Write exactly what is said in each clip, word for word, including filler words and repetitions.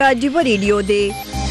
عجیب ریډیو دی.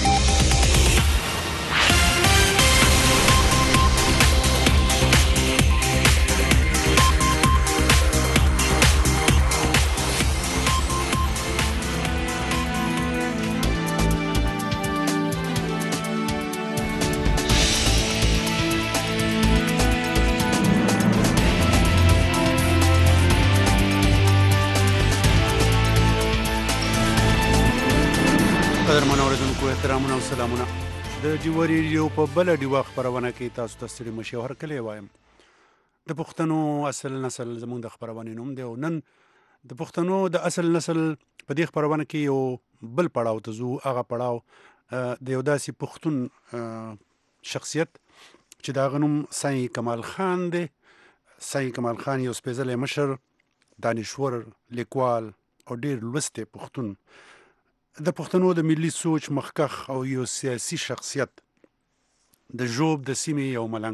قدرمن اوریدونکو احترامونه او سلامونه. د ډیو ریډیو په بل ډیو خبرونه کې تاسو ته ستړي مشي او هرکلی وایم. د پښتنو اصل نسل زموږ د خبرونه نوم دی او نن د پښتنو د اصل نسل په دې خبرونه کې یو بل پړاو ته ځو. هغه پړاو د یو داسې پښتون شخصیت چې د هغه نوم سائی کمال خان دی. سائی کمال خان یو سپېڅلی مشر، دانشور، لیکوال او ډېر لوستی پښتون، د پښتنو د ملي سوچ مخکخ او یو سیاسي شخصیت، د ژوب د سیمې یو ملنګ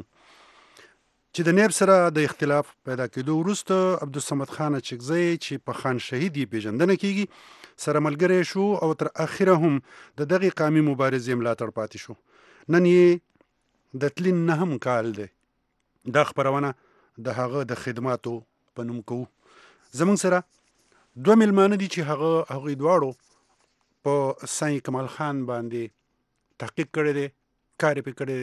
چې د نیب سره د اختلاف پیدا کېدو وروسته عبدالصمد خان اچکزی چې په خان شهید یې پیژندنه کېږي سره ملګری شو او تر اخره هم د دغې قامي مبارزې ملاتړ پاتې شو. نن یې د تلین نهم کال دی. دا خپرونه د هغه د خدماتو په نوم کوو. زموږ سره دوه میلمانه دي چې هغه هغوی دواړو په سائی کمال خان باندې تحقیق کړی دی، کار یې پې کړی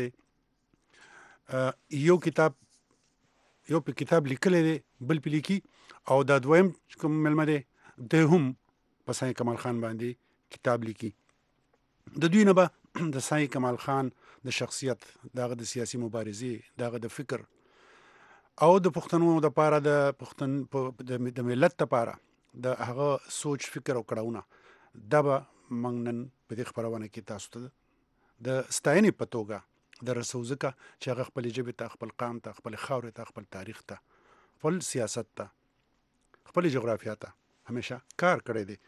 دی. یو کتاب یو په کتاب لیکلی دی، بل پې لیکي، او دا دویم کوم میلمه دی دی هم په سائی کمال خان باندې کتاب لیکي. د دوی نه به د سائی کمال خان د شخصیت، د هغه د سیاسي مبارزې، د هغه د فکر او د پښتنو دپاره د پښتن د ملت دپاره د هغه سوچ، فکر او کړاوونه، دا به موږ نن په دې خپرونه کې تاسو ته د ستاینې په توګه د رسو، ځکه چې هغه خپلې ژبې ته، خپل قام ته، خپلې خاورې ته، خپل تاریخ ته، خپل سیاست ته، خپلې جغرافیا ته همیشه کار کړی دی.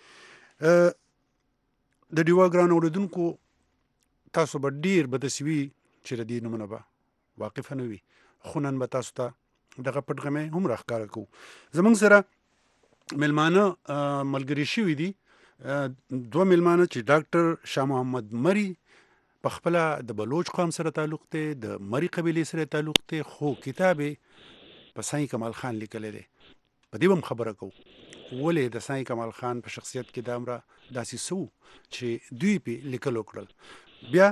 د ډیوا ګران اورېدونکو تاسو به ډېر بدسوي چې د دې نومونه به واقفه نه وي، خو نن به تاسو ته دغه پټ غمی هم راښکاره کوو. زموږ سره میلمانه ملګري شوي دي، دوه میلمانه چې ډاکټر شاه محمد مري په خپله د بلوچ قوم سره تعلق دی، د مري قبیلې سره تعلق دی، خو کتاب یې په سائی کمال خان لیکلی دی. په دې به هم خبره کوو ولې د سائی کمال خان په شخصیت کې دا همره داسې څه و چې دوی پې لیکل وکړل. بیا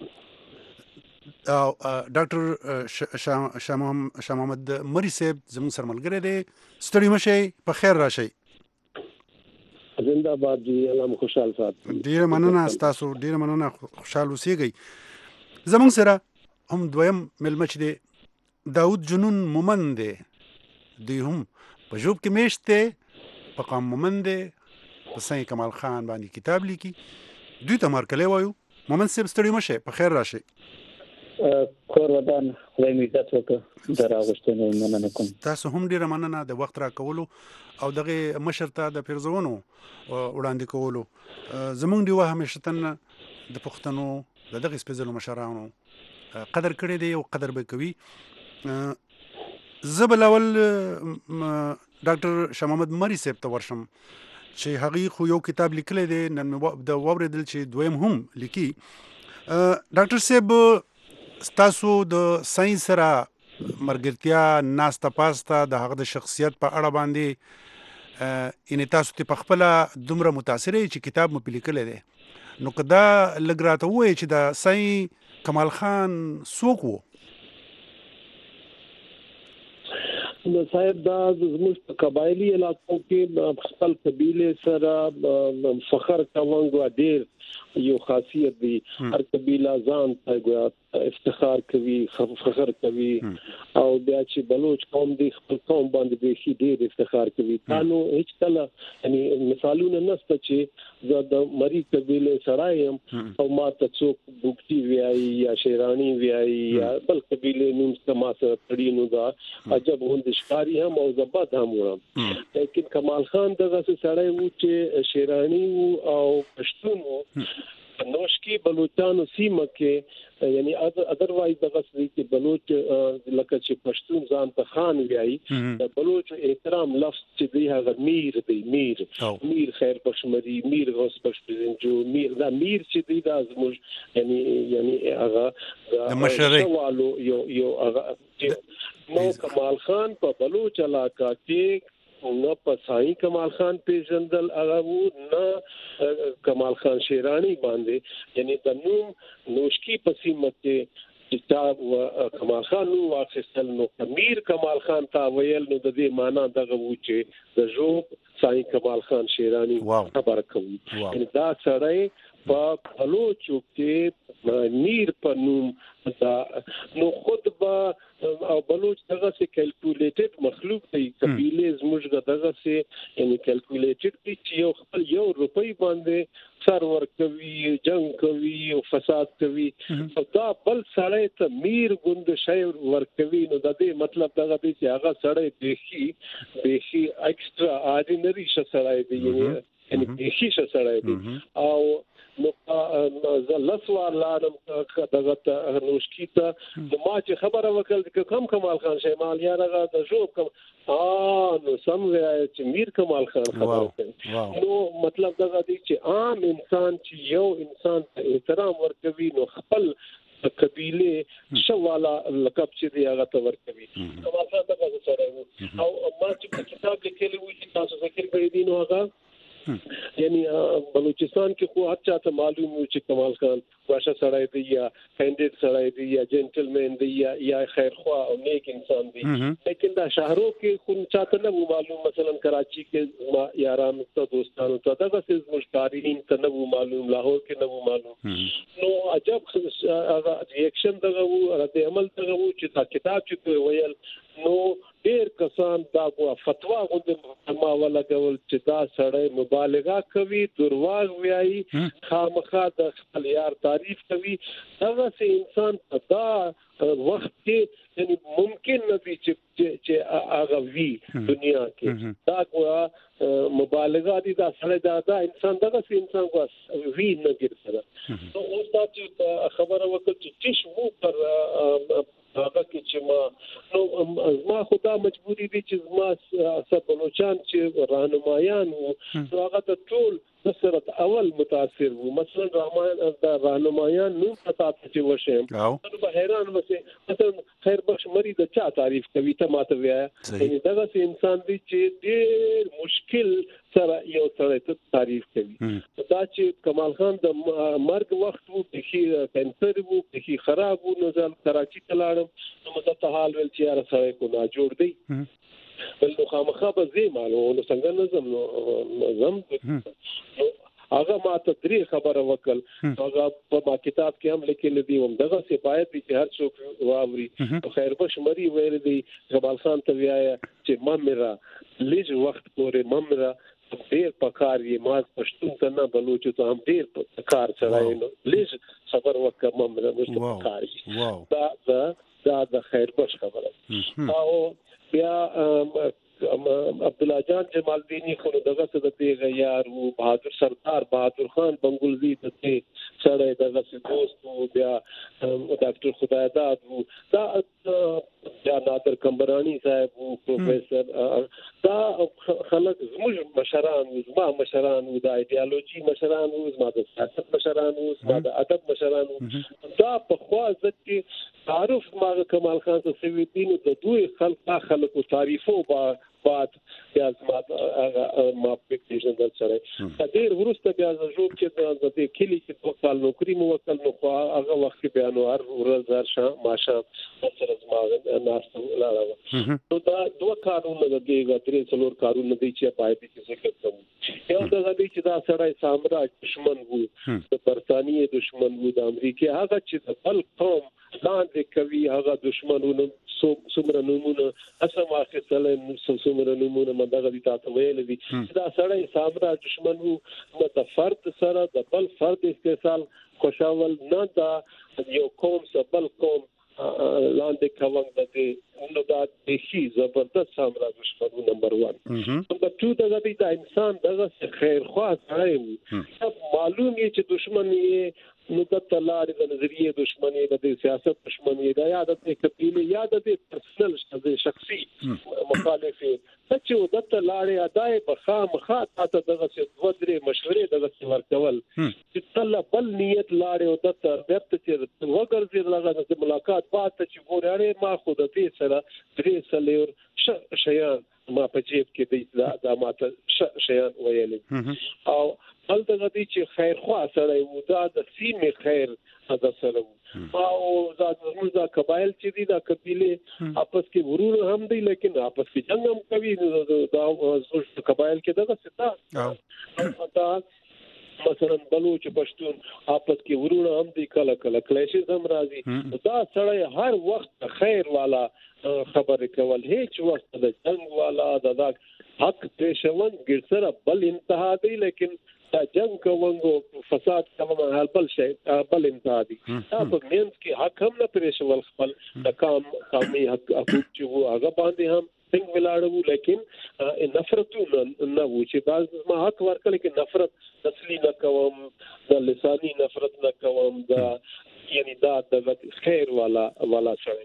ډاکټر شاه محمد مري صاحب زموږ سره ملګری دی. ستړي مشئ، په خیر راشئ. زنده باد جی، الله مو خوشحال ساتي. ډېره مننه ستاسو، ډېره مننه، خوشحال اوسېږئ. زموږ سره هم دویم میلمه چې دی داود جنون مومند دی. دوی هم په ژوب کې میشت دی، په قام مومند دی، په سائی کمال خان باندې کتاب لیکي. دوی ته مارکلی وایو. مومند صاحب ستړي مشئ، په خیر راشئ. کور ودان، خدای مې عزت وکړه، د راغوښتنې مننه کوم. تاسو هم ډېره مننه د وخت راکولو او دغې مشر ته د پیرزونو وړاندې کولو. زموږ ډیوه همیشتن د پښتنو د دغې سپېڅلو مشرانو قدر کړی دی او قدر به کوي. زه به اول ډاکټر شاه محمد مري صاحب ته ورشم چې هغې خو یو کتاب لیکلی دی، نن مې د واورېدل چې دویم هم لیکي. ډاکټر صاحب، ستاسو د سائی سره مرګرتیا، ناسته پاسته د هغه د شخصیت په اړه باندې، یعنې تاسو ته په خپله دومره متاثره یې چې کتاب مو پې لیکلی دی، نو که دا لږ راته ووایې چې د سائی کمال خان څوک و؟ نو صاحب، دا زموږ په قبایلي علاقو کې خپل قبیلې سره فخر کوونکو ډېر یو خاصیت دی. هر قبیله ځان ته افتخار کوي، فخر کوي، او بیا چې بلوچ قوم دی خپل قوم باندې بیخي ډېر افتخار کوي. تا نو هیڅ کله یعنی مثالونه نشته چې زه د مري قبیلې سړی یم او ما ته څوک بوکتي وایي یا شیراني وایي یا بل قبیلې نوم څه ما سره تړي، نو دا عجب غوندې ښکاري هم او زه بد هم وړم. لیکن کمال خان دغسې سړی و چې شیراني و او پښتون و. نوش کې کې بلوچستان سیمه کې یعنی اذروایز دغه چې بلوچ لکه چې پښتون ځان ته خان ویایي د بلوچ احترام لفظ چې دی هغه میر دی میر میر خیر بخشمري میر غوث بخش پرنجو میر دا میر چې دی دا زموږ یعنی یعنی هغه د مشرۍ والو یو یو هغه نو کمال خان په بلوچ علاقه کې نه په سائی کمال خان پیژندل هغه وو نه کمال خان شیرانی باندې یعنی د نوم نوشکی په سیمه کې چې کمال خان نو واخیستل نو امیر کمال خان تا ویل نو د دې معنا دغه وو چې د ژوب سائی کمال خان شیرانی خبر کوي یعنی دا سړی په بلوچو کې میر په نوم دا نو خود با او بلوچ دغه سي کیلکولیټډ مخلوق دی قبيله زموږ دغه سي یعنی کیلکولیټډ دي چې یو خپل یو روپۍ باندې سر ور کوي جنگ کوي او فساد کوي دا بل سړی ته میر ګوند شي ور کوي نو د دې مطلب دغه دی چې هغه سړی بيخي بيخي ایکسترا اورډینری سړی دی یعنی بيخي سړی دی او نو لسوا لارم دغه نوشکی ته ما چې خبره وکړل چې کم کمال خان شیمال یا هغه د جوب کم ا نو سم وای چې میر کمال خان خبره کوي نو مطلب دغه دی چې عام انسان چې یو انسان ته احترام ورکوي نو خپل قبيله شواله لقب چې دی هغه ته ورکوي کمال خان دغه سره او ما چې کتاب لیکلی وي چې تاسو ذکر کړی دي نو هغه یعنی بلوچستان کې خو هر چا ته معلوم و چې کمال خان واشه سړی دی یا کینډیډ سړی دی یا جنټلمن دی یا یا خیرخوا او نیک انسان دی لیکن دا شهرو کې خو چاته نه معلوم مثلا کراچي کې ما یاران ته دوستانو ته دغه څه مشتارین ته نه معلوم لاهور کې نه معلوم نو عجب هغه ریاکشن دغه و رد عمل دغه و چې دا کتاب چې ویل نو ډیر کسان دا فتوا غوډه ما ولا کول چې دا سړی مبالغه کوي درواغ وایي خامخا د خپل یار تعریف کوي هغه سي انسان په دا وخت کې یعنی ممکن نه وي چې چې هغه وی دنیا کې دا کو مبالغه دي دا سړی دا دا انسان دغه سي انسان کو وی نه ګرځي نو اوس دا چې خبره وکړه چې تیش وو پر هغه کې چې ما نو ما خدا مجبوری دي چې ما سبلوچان چې راهنمایان وو هغه ته ټول سره اول متاثر وو مثلا رحمان د راهنمایان نو پتا چې وشه نو به حیران وسه مثلا خیر بخش مری د چا تعریف کوي ته ماته ویا یعنی دغه انسان دی چې ډېر مشکل سره یو سره تعریف کوي دا چې کمال خان د مرګ وخت وو چې کینسر وو چې خراب وو نو ځل کراچي ته لاړم نو مته حال ول چې هر سره کو نه جوړ دی بل نو خامخا به زی معلومه نو څنګه نظم نو نظم هغه ما ته درې خبره وکړ هغه په کتاب کې هم لیکل دي هم دغه صفات دي چې هر څوک واوري خیر بخش مری ویل دي کمال خان ته ویایا چې ممرا لږ وخت پورې ممرا ډیر پکار یې ما پښتون ته نه بلوچ ته هم ډیر پکار چلای نو لږ خبر وکړ ممرا نو پکار دا دا دا د خیر بخش خبره او بیا عبد الله جان جمال دینی خو دغه څه د پیغه یار وو بہادر سردار بہادر خان بنگلزی ته سره دغه څه دوست وو بیا ډاکټر خدای داد وو دا یا نادر کمبرانی صاحب وو پروفیسور دا خلک زموږ مشران وو زما مشران وو د ایدئولوژي مشران وو زما د سیاست مشران وو زما د ادب مشران وو دا په خوا ځکه تعارف ما کمال خان ته سوي دین د دوی خلک خلکو تعریفو با بعد بیا ما ما پکټیشن در سره ډېر ورسته بیا زوب چې د دې کلی کې په کال نوکری مو وکړ نو هغه وخت بیا نو هر ورځ شام ماشه سره زما ناست لاله نو دا دوه کارونه د دې غتري څلور کارونه دي چې پای کې ذکر کوم یو دا دی چې دا سړی سامراج دشمن وو د برتانیې دشمن وو د امریکای هغه چې د بل قوم لاندې کوي هغه دشمنونه څومره نمونه اسمه اخیستل څومره نمونه مدغه دي تاسو ویل دي دا سړی سامراج دشمن وو نو د فرد سره د بل فرد استحصال خوشاول نه دا یو قوم سره بل قوم لاندې کوم د دې نو دا د شي زبردست سامراج شپږ نمبر واحد نمبر دوه د دې د انسان دغه خیر خواه سره معلوم یې چې دشمن یې نو د تلارې د نظریه دشمنی د سیاست دشمنی د یاد د قبيله یاد د پرسنل د شخصي مخالفه چې د تلارې اداي بخا مخا ته دغه څه دوه درې مشورې دغه څه ورکول چې تل بل نیت لاړې او د تربیت چې وګرځي دغه د ملاقات بعد چې ګوراره ما خود دې سره درې سلور شیان ما په جیب کې د د ماته شیان ویلې او بل دغه دي چې خیر خوا سره وو دا د سیمې خیر د سره وو او دا زموږ د قبایل چې دي د قبيله आपस کې ورور هم دي لیکن आपस کې جنگ هم کوي دا زموږ قبایل کې دغه ستا دا مثلا بلوچ پښتون आपस کې ورور هم دي کله کله کلیشز هم راځي دا سره هر وخت خیر والا خبره کول هیڅ وخت د جنگ والا د حق پېښون ګرځره بل انتها دی لیکن دا جنگ کوونګو فساد کوم بل شي بل انتها دي تاسو مینس کې حق هم نه پېښول خپل د کام قومي حق حقوق چې هغه باندې هم څنګه ولاړو لیکن نفرتونه نه و چې بعض ما حق ورکړل کې نفرت اصلي نه کوم د لساني نفرت نه کوم دا یعنی دا د خیر والا والا شوی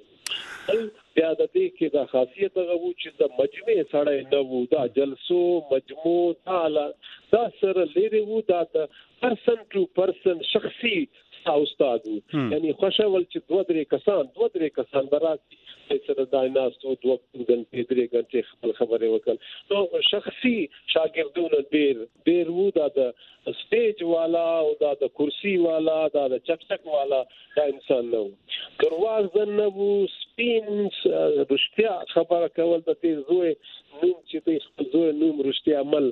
بیا د دې کې د خاصیت غو چې د مجمع سره نه وو دا جلسو مجموع تعالی دا سره لري وو دا د پرسن ټو پرسن شخصي استاد یعنی خوشاول چې دوه درې کسان دوه درې کسان برات سره دایناستو دوه غنټې درې غنټې خپل خبرې وکړ نو شخصي شاګردونه ډېر ډېر وو دا د سټیج والا او دا د کرسي والا دا د چکچک والا دا انسان نو درواز نه وو سپین رښتیا خبره کول د دې زوی نوم چې د خپل زوی نوم رښتیا عمل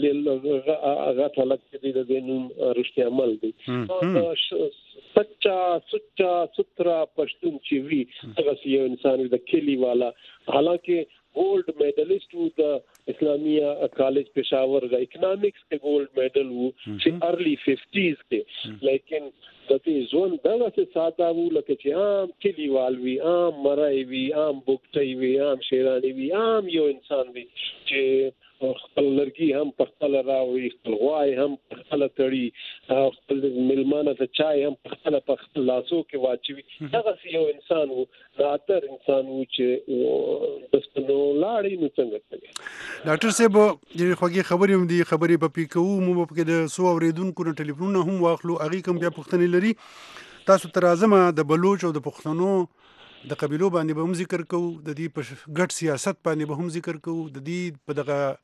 هغه خلک چې د دې نوم رښتیا عمل دي سچا سچا سترا پښتون چې وی هغه یو انسان د کلی والا حالانکه ګولډ میډلیسټ وو د اسلامیه کالج پېښور د اکونومکس کې ګولډ میډل وو چې ارلی ففټیز کې لیکن د دې ځون دغه څه ساده وو لکه چې عام کلیوال وی عام مرای وی عام بوکټي وی عام شیرانی وی عام یو انسان وی چې خپل لرګي هم په خپل راوړي خپل غوای هم په خپل تړي خپل ملمانه ته چای هم په خپل په خپل لاسو کې واچوي هغه یو انسان وو دا تر انسان وو چې بس نو لاړې نو څنګه کوي ډاکټر صاحب یې خوږی خبرې هم دي خبرې په پیکو مو په کې د سو اوریدونکو نه ټلیفونونه هم واخلو هغه کوم بیا پوښتنې لري تاسو تر اعظم د بلوچ او د پښتنو د قبيلو باندې به هم ذکر کوو د دې په ګډ سیاست باندې به هم ذکر کوو د دې په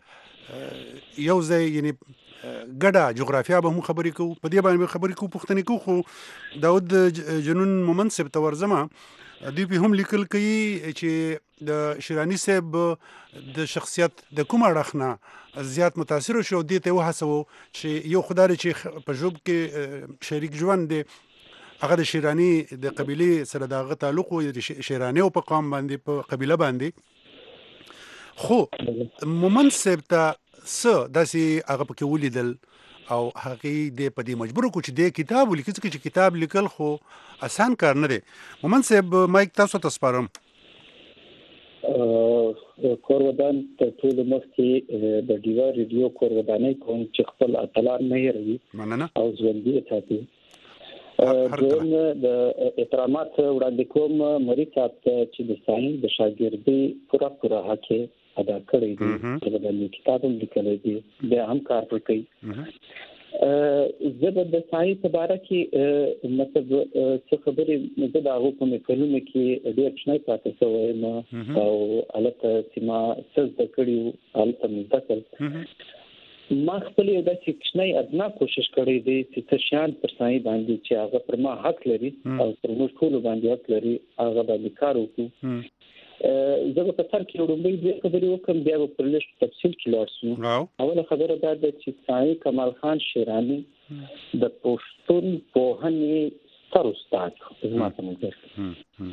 دغه یو ځای یعنی ګډه جغرافیا به هم خبرې کوو په دې باندې خبرې کوو پوښتنې کوو خو داود جنون ممنصب ته ورځمه دوی په هم لیکل کوي چې د شیرانی صاحب د شخصیت د کوم اړخ نه زیات متاثر شو دې ته وهڅو چې یو خدای چې په ژوند کې شریک ژوند دی هغه د شیرانی د قبيله سره دغه تعلق او د شیرانی او په قوم باندې په قبيله باندې خو ممنصب ته څه داسې هغه پکې ولیدل او هغه دې په دې مجبور کو چې دې کتاب ولیکي چې کتاب لیکل خو آسان کار نه دی ممنصب مایک تاسو ته سپارم کورودان ته ټول مخکې د ډیوا ریډیو کورودانې کوم چې خپل اطلاع نه هېروي مننه او ژوندۍ ساتي دوم د احترامات وړاندې کوم مریض چې د ساين د شاګردي پورا پورا حق ادا کړی دی د باندې کتابم لیکل دي د هم کار کوي زه د ساين په اړه کې مطلب څه خبرې زه دا غوښتم کلمه کې ډېر څه پاتې شوی او البته چې ما څه د کړیو البته متکل ما خپل یو د چکنای ادنا کوشش کړی دی چې څه شان پر ساين باندې چې هغه پر ما حق لري او پر موږ ټول باندې حق لري هغه باندې کار وکړو زه په تر کې ورومبې د خبرې وکم بیا په لږ تفصیل کې لاړ اوله خبره دا ده چې ساين کمال خان شیرانی د پښتون پوهنې ستر استاد زما په نظر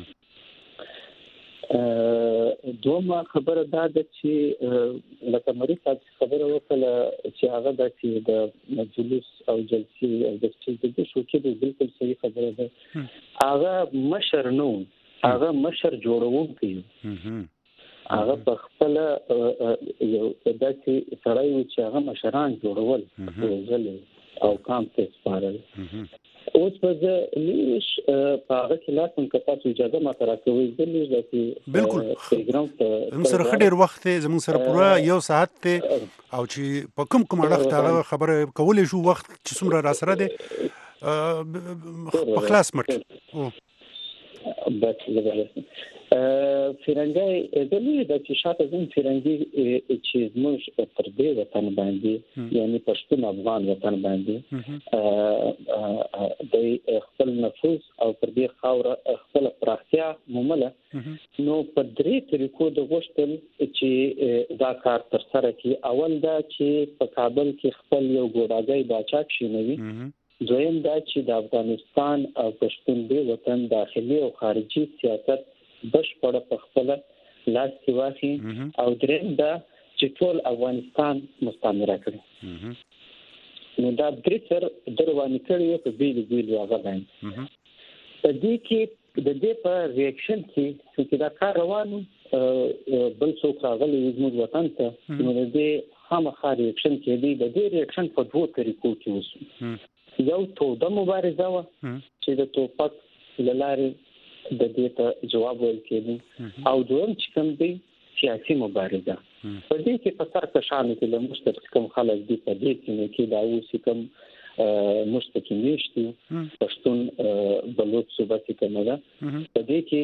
دوما خبره دا ده چې لکه مریض خبره وکړه چې هغه د چې د مجلس او جلسې او د چې د شو کې بالکل صحیح خبره ده هغه مشر نو هغه مشر جوړونکی هغه په خپل یو داسې سړی و چې هغه مشران جوړول ځل او کام ته سپارل. اوس په ځای لیش په هغه کې لاسم که تاسو اجازه ما ته راکوئ زه لیش داسې بالکل زموږ سره ښه ډېر وخت دی، زموږ سره پوره یو ساعت دی او چې په کوم کوم اړخ ته هغه خبره کولی شو، وخت چې څومره را سره دی په خلاص مټ بس زبردست فرنګي دلی د چې شاته زم فرنګي چې زموږ تر دې وطن باندې یعنی پښتون افغان وطن باندې د خپل نفوذ او پر دې خاوره خپل پراختیا مومله، نو په درې طریقو د غوښتل چې دا کار تر سره کړي. اول دا چې په کابل کې خپل یو ګوډاګی باچا کښینوي، دویم دا چې د افغانستان او پښتون دې وطن داخلي او خارجي سیاست بشپړه په خپل لاس کې واخلي، او دریم دا چې ټول افغانستان مستعمره کړي. نو دا درې سر درواني کړي په بیل بیل هغه باندې په دې کې د دې په ریاکشن کې چې دا کار روانو بل څوک راغلی زموږ وطن ته، نو د دې خامخا ریاکشن کې دی. د دې ریاکشن په دوه طریقو کې وشو. یو توده مبارزه و چې د توپک له لارې د دې ته جواب ویل کېږي، او دویم چې کوم دی سیاسي مبارزه. په دې کې په سر کشانو کې له مشترک کوم خلک دي په دې کې دا اوس کوم مشترک نشته پښتون بلوچ صوبه کې کومه ده، په دې کې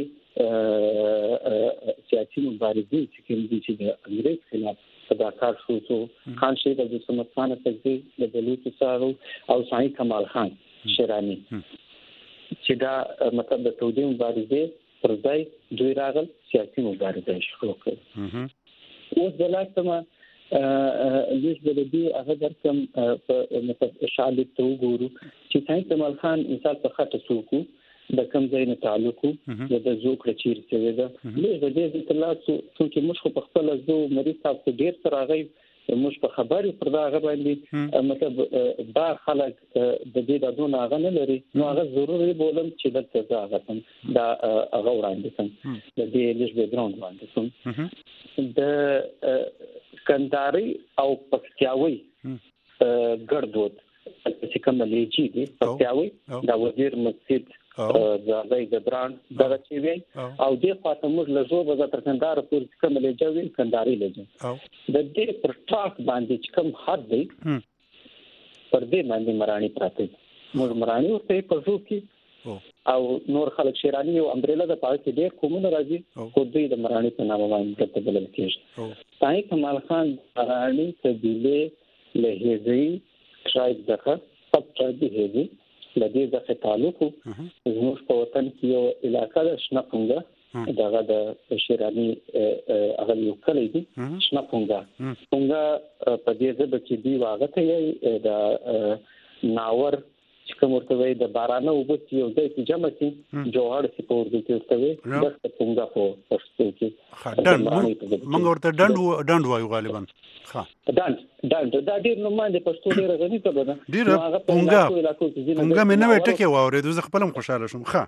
سیاسي مبارزه چې کوم دي چې د انګریز خلاف دا کار شو څو خان شهید عبد الصمد خان تکزی د بلوچ سره او سعید کمال خان شیرانی چې دا مطلب د تودې مبارزې پر ځای دوی راغل سیاسي مبارزه شروع کړه. اوس د لاسمه لیش بلدي هغه درکم په مطلب اشعال ته وګورو چې سعید کمال خان مثال په خاطر څوک د کم ځای نه تعلق د زوکړه چیر څه ده لیش د دې تلاسو چې موږ په خپل زو مریض تاسو ډیر سره غي موږ په خبرې پر دا غو باندې مطلب دا خلک د دې د دون هغه نه لري، نو هغه ضروري بولم چې د څه هغه دا هغه وړاندې کوم د دې لیش بیک ګراوند باندې کوم د کنداري او پکتیاوي ګردود چې کوم لیجی دي پکتیاوي دا وزیر مسجد زاوی جبران دغه چې وی او دې خاطر موږ له زو به تر کندار پورې کوم لیجوي کنداري لیجو د دې پر ټاک باندې چې کوم حد دی پر دې باندې مرانی پراته موږ مرانی ورته په زو کې او نور خلک شیرانی او امبریلا د پاره کې ډېر کومونه راځي خو دې د مرانی په نامه باندې ته بلل کېږي. سعید کمال خان مرانی قبیله له هزي ټرایب دغه سب ټرایب هزي لدې ځکه تعلق زموږ په وطن کې یو علاقې ده شناپونګا دغه د شیرانی هغه یو کلی دی شناپونګا پونګا په دې ځای کې دی واغه ته د ناور چې کوم ورته وي د بارانه وبس یو ځای کې جمع شي جوړ شي په ورته کې ورته وي د پونګا په پښتو کې ډند موږ ورته ډند ډند وایو غالبا ها ډند ډند دا ډیر نو باندې پښتو ډیر غني ته ده ډیر پونګا پونګا مې نه وټه کې واورې دوزه خپلم خوشاله شوم. ښه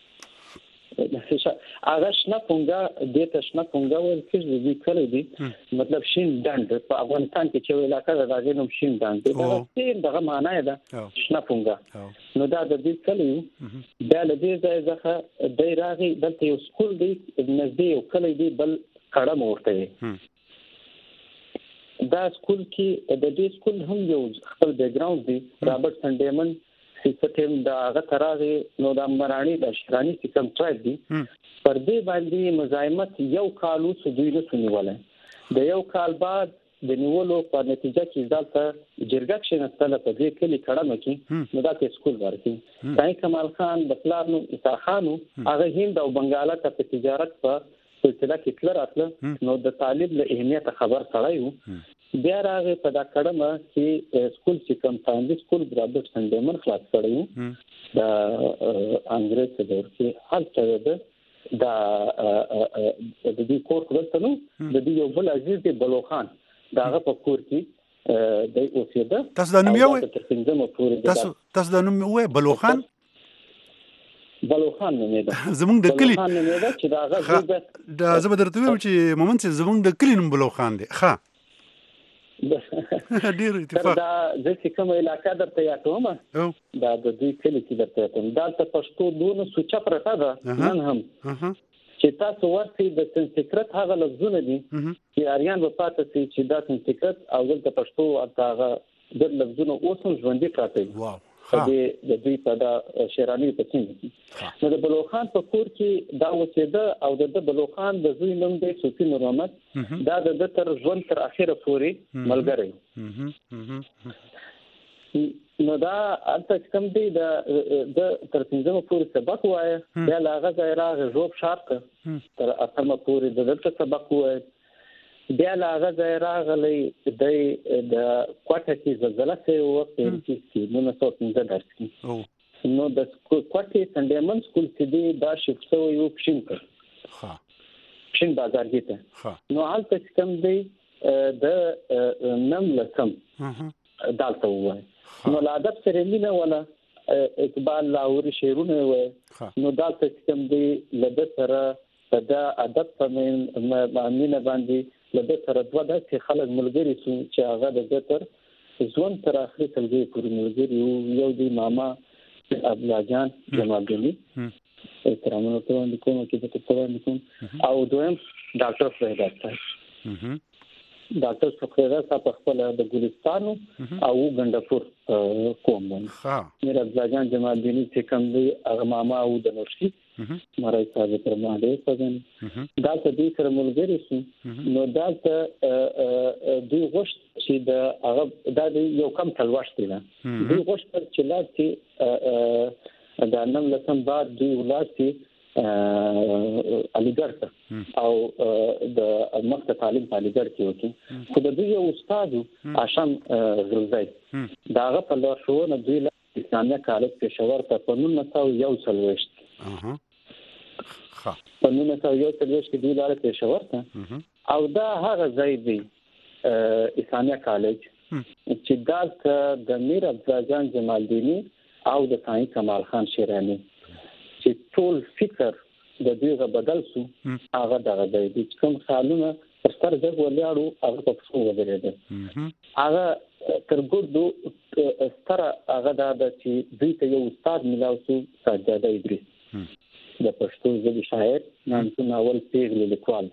هغه شنه پونګا د تشنه پونګا ول کې دې کړی دي مطلب شین ډند په افغانستان کې چې علاقې راځي نو شین ډند دا څه دغه معنی ده شنه پونګا. نو دا د دې کلی دا له دې ځای ځخه د راغي دلته یو سکول دی نږدې یو کلی دی بل کړه مورته دا سکول کې د دې سکول هم یو خپل بیک ګراوند دی رابرټ سنډیمن سیستم دا هغه تراغه نو د مرانی د شرانی سیستم ټرایب دی پر دې باندې مزاحمت یو کالو سدوی نه سنیواله د یو کال بعد د نیولو په نتیجه کې ځالته جرګه کې نستله په دې کې لیکړه مکی نو دا کې سکول ورته سعید کمال خان د پلانو اساخانو هغه هند او بنگاله ته تجارت په سلسله کې تل راتله نو د طالب له اهمیت خبر سړیو بیا راغی په دا کړه چې سکول چې کوم پاندې سکول رابرټ سنډیمن خلاص کړو دا انګريز د ورته حالت ده دا د دې کور ورته نو د دې یو بل عزیز دی بلوخان داغه په کور کې د اوسېده تاسو د نوم یو تاسو تاسو د نوم یو بلوخان بلوخان نومېده. زمونږ د کلي بلوخان نومېده چې د هغه زوی به دا زه به درته ووایم چې مومن صاحب زمونږ د کلي نوم بلوخان دی. ښه ډېر اتفاق. دا زه چې کومه علاقه درته یادوم دا د دوی کلي کې درته یادوم. دلته پښتو دونه سوچه پرته ده نن هم چې تاسو ورته د سنسکرت هغه لفظونه دي چې اریان به پاتې شي چې دا سنسکرت او دلته پښتو هغه د لفظونه اوس هم ژوندي پراته دي. واو د د دوی په دا شیرانی په سیمه کې نو د بلوخان په کور کې دا وسیده او د بلوخان د زوی نوم دی صوفي نور محمد. دا د تر ژوند تر اخره پورې ملګری نو دا البته کوم دی د د تر پنځمه پورې سبق وایي بیا لاغه ځایرا غوب شارت تر اتمه پورې د دلته سبق وایي بیا لاغه ځایرا غلې د د کوټه کې زلزلہ سه وخت کې نو نو څنګه درس کې نو د کوټه سندېمن سکول کې دی دا شفت یو پښین کړ ها پښین بازار کې ته نو البته کوم دی د نم لسم دالته وایي نو لادب سره مینه ولا اقبال لاهوري شعرونه وای نو دا سیستم دی لده سره دا ادب په مینه باندې لده سره دوه داسې خلک ملګری سو چې هغه د ذکر ځوان تر اخري تلګي پورې ملګری یو دی ماما ابلا جان جمال دلی احترامونه ته وند کوم چې د ته کوم او دویم ډاکټر فریدا صاحب ډاکټر فخرا صاحب خپل د ګلستانو او ګندپور کوم باندې میرا ځاګان جمال دیني چې کوم دی هغه ماما او د نورشي مرای صاحب تر باندې پزن دا د دې سره ملګری شو نو دا ته دوی غوښت چې د هغه دا یو کم تلواشتي نه دوی غوښت چې لاته دا نن لسم بعد دوی ولاسي علیګړ او د مکتب تعلیم په علیګړ کې وکړي خو د دوی یو استاد آشم غلزای داغه په لور شو نو دوی له اسلامي کالج پېښور ته په نولس سوه یو څلوېښت ها په نولس سوه یو څلوېښت کې دوی لاړ پېښور ته او دا هغه ځای دی اسلامي کالج چې دا د میر عبدالجان جمال دیني او د ساين کمال خان شیرانی چې ټول فکر د دې بدل سو هغه دغه د کوم خالونه ستر ځګ ولاړو هغه په څو ودرېده هغه تر ګردو ستر هغه د چې دوی ته یو استاد ملاو سو سجاده ادریس د پښتو ژبې شاعر نن څو ناول پیغلې لیکوال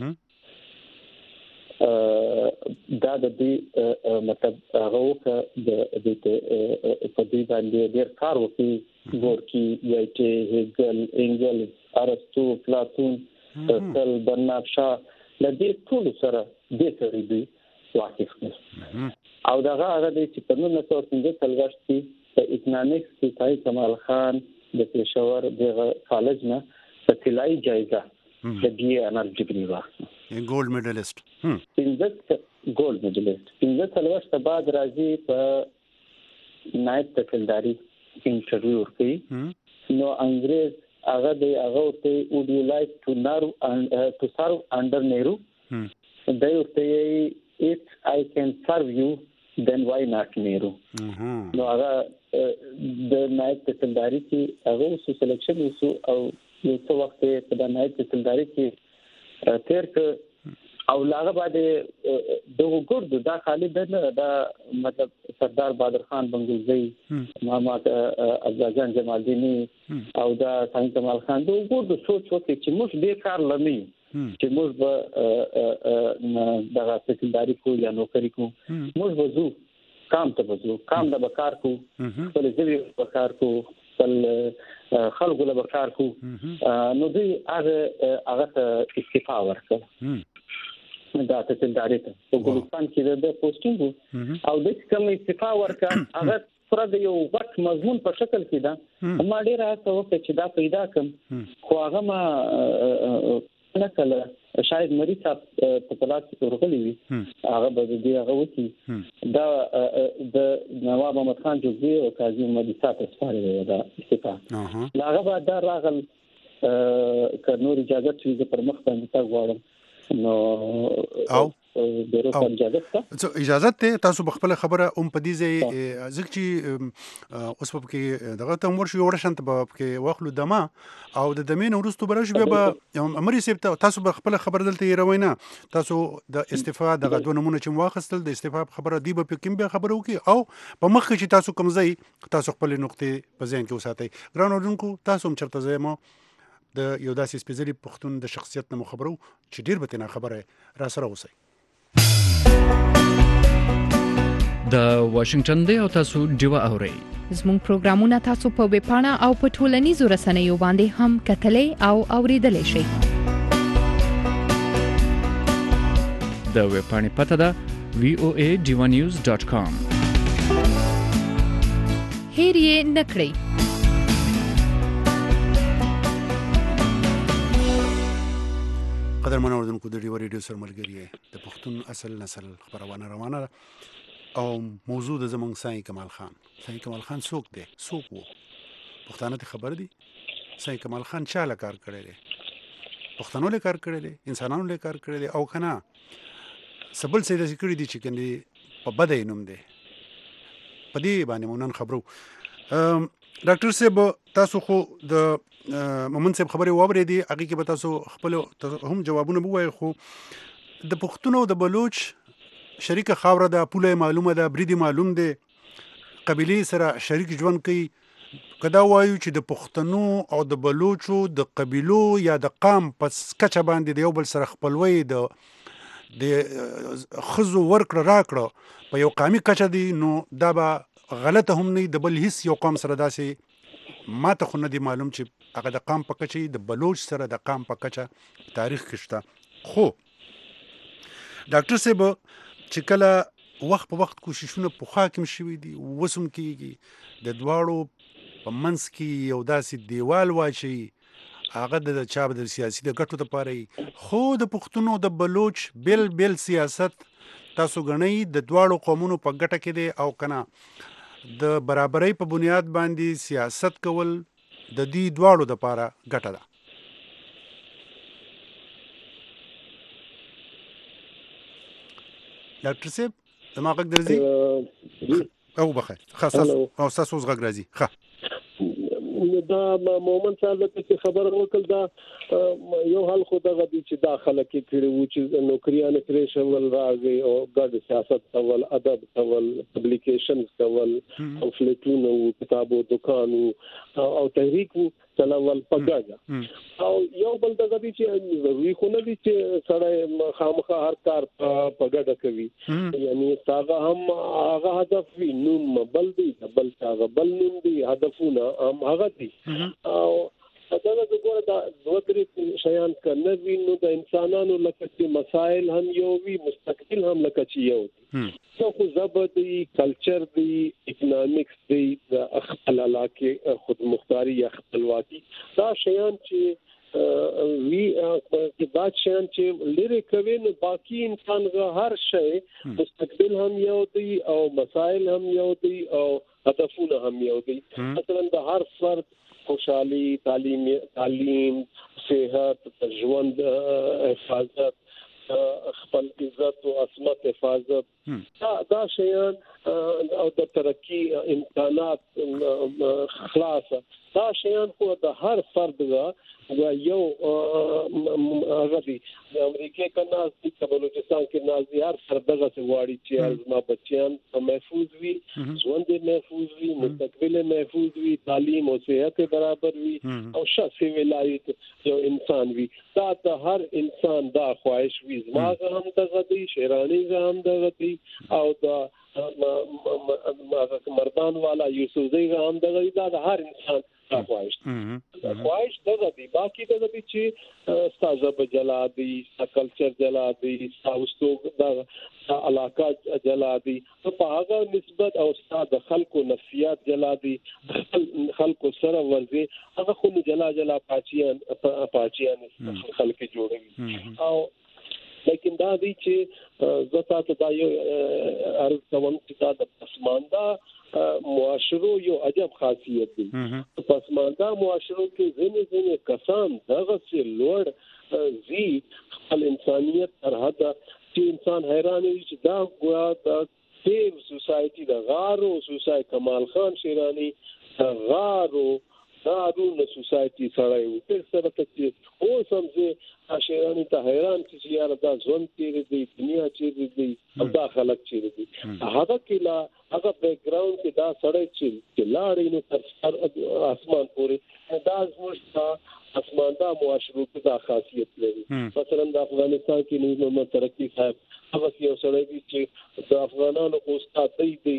دا د دې مطلب هغه وکړه د دې په دې باندې ډېر کار وکړي ګورکی یایټه هیګل انګل ارسطو پلاتون تل بنافشا لدې ټول سره د سری دی واقف نه او دا هغه د چې په نولس سوه پنځه څلوېښت کې په اکنامکس کې ساي کمال خان د پېښور د کالج نه په طلایي جایزه د بي اے انر ډیګري واخیسته ګولډ میډالست پنځه ګولډ میډالست پنځه څلوېښت بعد راځي په نایب تحصیلداري انټرویو ورکړي نو انګريز هغه دی هغه ته would you like to serve uh, to serve under Nehru دا یو ته if I can serve you then why not Nehru نو هغه د نایب تحصیلداري کې هغه سو سلیکشن وسو او یو څو وخت په د نایب تحصیلداري کې تیر ک او لاغه باندې دغه ګورد دا خالي د دا مطلب سردار بادر خان بنگلزئی ماما عبدالجان جمال دینی او دا ساين کمال خان دغه ګورد سوچ وکړي چې موږ به کار لمي چې موږ به دغه تحصیلداري کو یا نوکری کو موږ وځو کام ته وځو کام د بکار کو خپل ځوی بکار کو خپل خلکو له بکار کو نو دوی هغه هغه استعفا ورکړه دا تحصیلداري ته په ګلستان کې د پوسټینګ او د کوم استعفا ورکړه هغه پر د یو وخت مضمون په شکل کې دا ما ډیر هڅه وکړه چې دا پیدا کړم خو هغه ما نه کله شاید مری صاحب په پلاس کې ورغلی وي هغه به دې هغه وتی دا د نواب محمد خان جوزي او قاضي محمد صاحب سپارل دا استعفا هغه بعد دا راغل ک نور اجازه چې پر مخ باندې تا غواړم نو او د روپ اجازه ته اجازه ته تاسو بخپل خبره ام پدې ځای ځکه چې اوس په کې دغه ته مور شو ورشنت په کې واخلو دما او د دمین ورستو برش بیا به امر سیب تاسو بخپل خبر دلته روينه تاسو د استفاده دغه دوه نمونه چې واخستل د استفاده خبره دی به کوم به خبرو کې او په مخ کې تاسو کوم ځای تاسو خپل نقطې په ذهن کې وساتئ ګران اوردونکو تاسو هم چرته ځای مو د یو داسې سپیشلی پښتون د شخصیت نه خبرو چې ډیر به تنه خبره را سره اوسئ د واشنگټن دی او تاسو ډیوا اورئ زموږ پروګرامونه تاسو په ویب پاڼه او په ټولنیزو رسنیو باندې هم کتلې او اوریدلای شئ د ویب پاڼې پته ده وی او ای ډیوا نیوز ډاټ کام هیر یې نکړئ. قدرمن اوردونکو د ډیوا ریډیو سره ملګری د پښتون اصل نسل خبرونه روانه او موضوع د زمونږ ساي کمال خان. ساي کمال خان څوک دی؟ څوک وو؟ پښتانه ته خبر دي؟ ساي کمال خان چا له کار کړی دی؟ پښتنو له کار کړی دی؟ انسانانو له کار کړی دی او کنه سبل سي د سکړی دي چې کني په بده نوم دی. په دې باندې مونږ نن خبرو. ډاکټر صاحب تاسو خو د مومن صاحب خبرې واورېدې، هغه کې به تاسو خپل هم جوابونه ووایي، خو د پښتنو د بلوچ شریکه خاوره ده، پوله معلومه ده، برید معلوم دی، قبیلې سره شریک ژوند کوي. کدا وایو چې د پښتنو او د بلوچو د قبیلو یا د قام په کچه باندې د یو بل سره خپلوي د د خزو ورکړه راکړه په یو قامي کچه دی، نو دا به غلطه هم نه د بل هیڅ یو قام سره داسې ماته خو نه دی معلوم چې هغه د قام په کچه د بلوچ سره د قام په کچه تاریخ کې شته. خو ډاکټر صاحب چې کله وخت په وخت کوششونه په خوا کې شوي دي، وسم کېږي د دواړو په منځ کې یو داسې دیوال واچي، هغه د چا د سیاسي د ګټو لپاره، خو د پښتنو د بلوچ بل بل سیاست تاسو غنئ د دواړو قومونو په ګټه کې دی، او کنه د برابرۍ په بنیاد باندې سیاست کول د دې دواړو لپاره ګټه ده. ډاکټر صاحب زما غږ درځي؟ او بخیر خاص او تاسو اوس غږ راځي. ښه دا مومن صاحب ته خبر ورکړل، دا یو حل خو دغه دي چې دا خلک کړي وو چې نوکریانه کړی شول، راغی او ګډ سیاست کول، ادب کول، پبلیکیشنز کول، او فلیټونو کتابو دکانو او تحریک چلاول پګاګه، او یو بل دغه دي چې ضروري خو نه دي چې سړی خامخا هر کار پګاډه کوي، یعنی هغه هم هغه هدف وي، نوم بل دی، بل هغه بل نوم دی، هدفونه هم هغه دي. او دا د ګوره دا دوه درې شیان کنه وي، نو د انسانانو لکه چې مسائل هم یو وي، مستقبل هم لکه چې یو دي. نو خو ضبط دی، کلچر دی، اکنامکس دی، د خپل علاقې خود مختاری یا خپلواکي، دا شیان چې وی دا شیان چې لري کوي، نو باقی انسان هر شی مستقبل هم یو دی او مسائل هم یو دی او هدفونه هم یو دی. مثلا د هر فرد خوشحالي، تعلیم تعلیم صحت، ژوند حفاظت، خپل عزت او عصمت حفاظت، دا دا شیان او د ترقی امکانات خلاص، دا شیان خو د هر فرد غا یو هغه دی. د امریکای کې ناز دي، د بلوچستان کې ناز دي، هر فرد دغه څه واړي چې زما بچیان محفوظ وي، ژوند محفوظ وي، مستقبل محفوظ وي، تعلیم او صحت برابر وي، او شخصي ولایت یو انسان وي. دا د هر انسان دا خواهش وي، زما هم دغه دی، شیرانی هم دغه دی، او دا مردان والا یوسفزئی هم دغه دی. دا د هر انسان خواهش خواهش دغه دی. باقی دغه دی چې ستاسو په جلا دی، کلچر جلا دی، تاسو د علاقه جلا دی، په هغه نسبت او ستاسو خلکو نفسیات جلا دی، خلکو سره ورځي هغه خو جلا جلا پاچیان پاچیان خلک جوړوي. او لیکن دا دی چې زتا ته دا یو عرض کوم چې دا د پسمانده معاشرو یو عجب خاصیت دی. پسمانده معاشرو کې ځینې ځینې کسان دغه څه لوړ زی خپل انسانیت تر حد چې انسان حیران وي چې دا ګوا د سیو سوسایټي د غارو سوسایټي کمال خان شیرانی غارو غارو نه سوسایټي سره یو پر سره ته او سمځه شیرانی ته حیران چې یار دا ځون کې دی دنیا چې دی او دا خلک چې دی هغه کله هغه بیک ګراوند کې دا سړی چې لاړې نو تر اسمان پورې دا زموږ اسمان دا معاشرو کې دا خاصیت لري. مثلا د افغانستان کې نور محمد ترقی صاحب هغه یو سړی دی چې د افغانانو استاد دی دی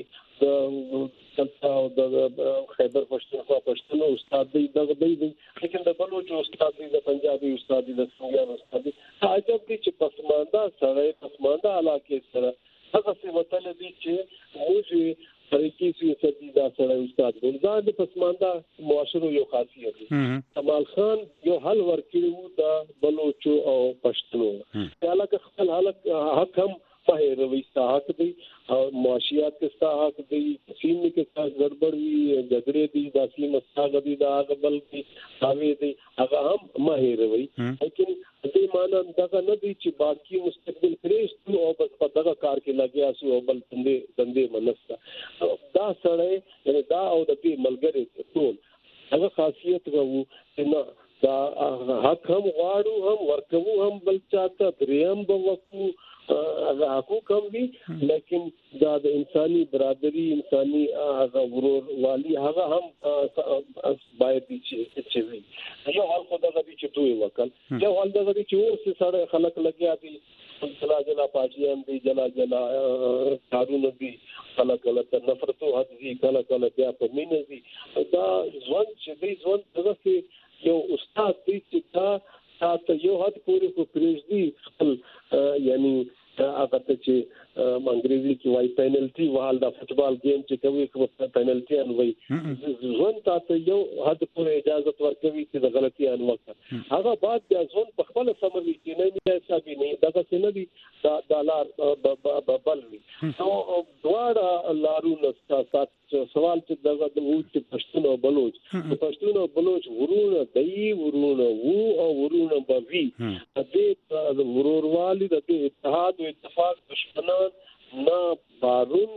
د خیبر پښتونخوا پښتون استاد دی دغه دی دی لیکن د بلوچ استاد دی د پنجابي استاد دی د سنگیان استاد دی عجب دی چې پسماندا سړی پسماندا علاقې سره هغه څه وطن دی چې موږ طریقې سیاسي دا سره استاد ګلزار د پسماندا معاشرو یو خاصیت دی. کمال خان یو حل ورکړو د بلوچ او پښتنو حالکه خپل حالک حق هم په روي حق دی او معاشيات کې ستا حق دی سیم کې څه ګډوډ وي جګړې دي د اصلي مساغ دي دا غبل کې حاوی دي هغه هم ماهر وي لیکن دې معنا دا نه دي چې باقي مستقبل پرېست او بس په دغه کار کې لګیا سو او بل تندې تندې منستا دا سره یعنی دا او د دې ملګری ټول هغه خاصیت وو چې دا حق هم غواړو هم ورکوو هم بل چاته دریم بوکو هغه حقوق هم دي لیکن دا د انساني برادری انساني هغه ورور والی هغه هم باید چې چې وي یو حال خو دغه دي چې دوی وکړ یو حال دغه دي چې اوس سره خلک لګیا دي جلا جلا پاجیان دي جلا جلا کارونه دي کله کله تر نفرت او حد دي کله کله بیا په مینه دي دا ځوان چې دی ځوان دغه یو استاد دی چې تا تاسو یو حد پورې کو پریږدي خپل یعنی هغه ته چې انګریزي کې وای پینلټي وال دا فوټبال گیم چې کوي کوم پینلټي ان وای ځون تاسو یو حد پورې اجازه ورکوي چې د غلطي ان وکړه هغه بعد بیا ځون په خپل سموي چې نه نه حسابي نه دا څه نه دي دا ډالر بلوي نو دواړه لارو نستا سوال چې دغه د وو چې پښتون او بلوچ پښتون او بلوچ ورونه دای ورونه وو او ورونه بوي د دې وروروالي د اتحاد او اتفاق دشمنان نه بارون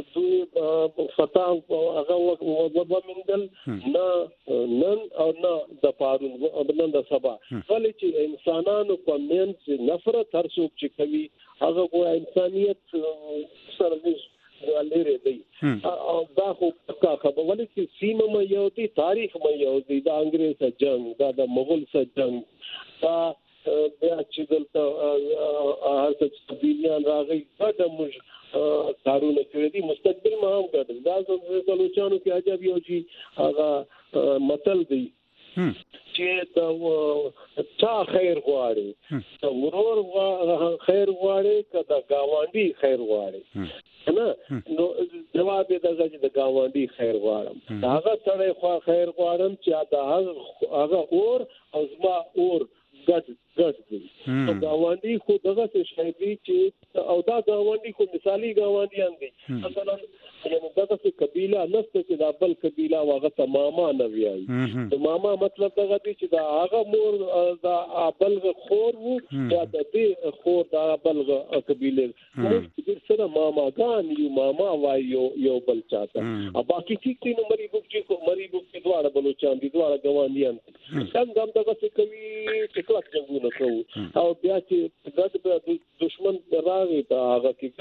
دوی فتح هغه ومندل نه نن او نه د پارون نن د سبا ولې چې انسانانو په منځ نفرت هر څوک چې کوي هغه کو انسانيت سره لري دی او دا خو کا خبره ولې چې سیمه مې یو دی تاریخ مې یو دی د انګريز سره جنگ دا د مغول سره جنگ دا بیا چې دلته هر څه تبدیلیان راغی دا موږ کارونه کړی دي مستقبل ما هم کړل دا څنګه بلوچستان کې عجب یو شي هغه متل دی چې دا چا خیر غواړي دا ورور خیر غواړي کدا گاونډي خیر غواړي نه نو جواب یې دا چې د گاونډي خیر غواړم هغه سره خو خیر غواړم چې دا هغه اور او زما اور ګډ ګډ دي او گاونډي خو دغه څه شي دي چې او دا گاونډي خو مثالی گاونډیان دي مثلا یعنی دغه څه قبيله نسته چې دا بل قبيله واغه ته ماما نه ویایي د ماما مطلب دغه دي چې دا هغه مور دا بلغ خور وو یا د دې خور دا بلغ قبيله موږ سره ماما ګان یو ماما وایو یو بل چاته او باقي ټیک دي نو مری بوک چې کو مری بوک کې دواړه بلوچستان دي دواړه ګاونډیان څنګه هم دغه څه کوي چې کلاک څنګه کوو او بیا چې د دشمن راغی دا هغه کې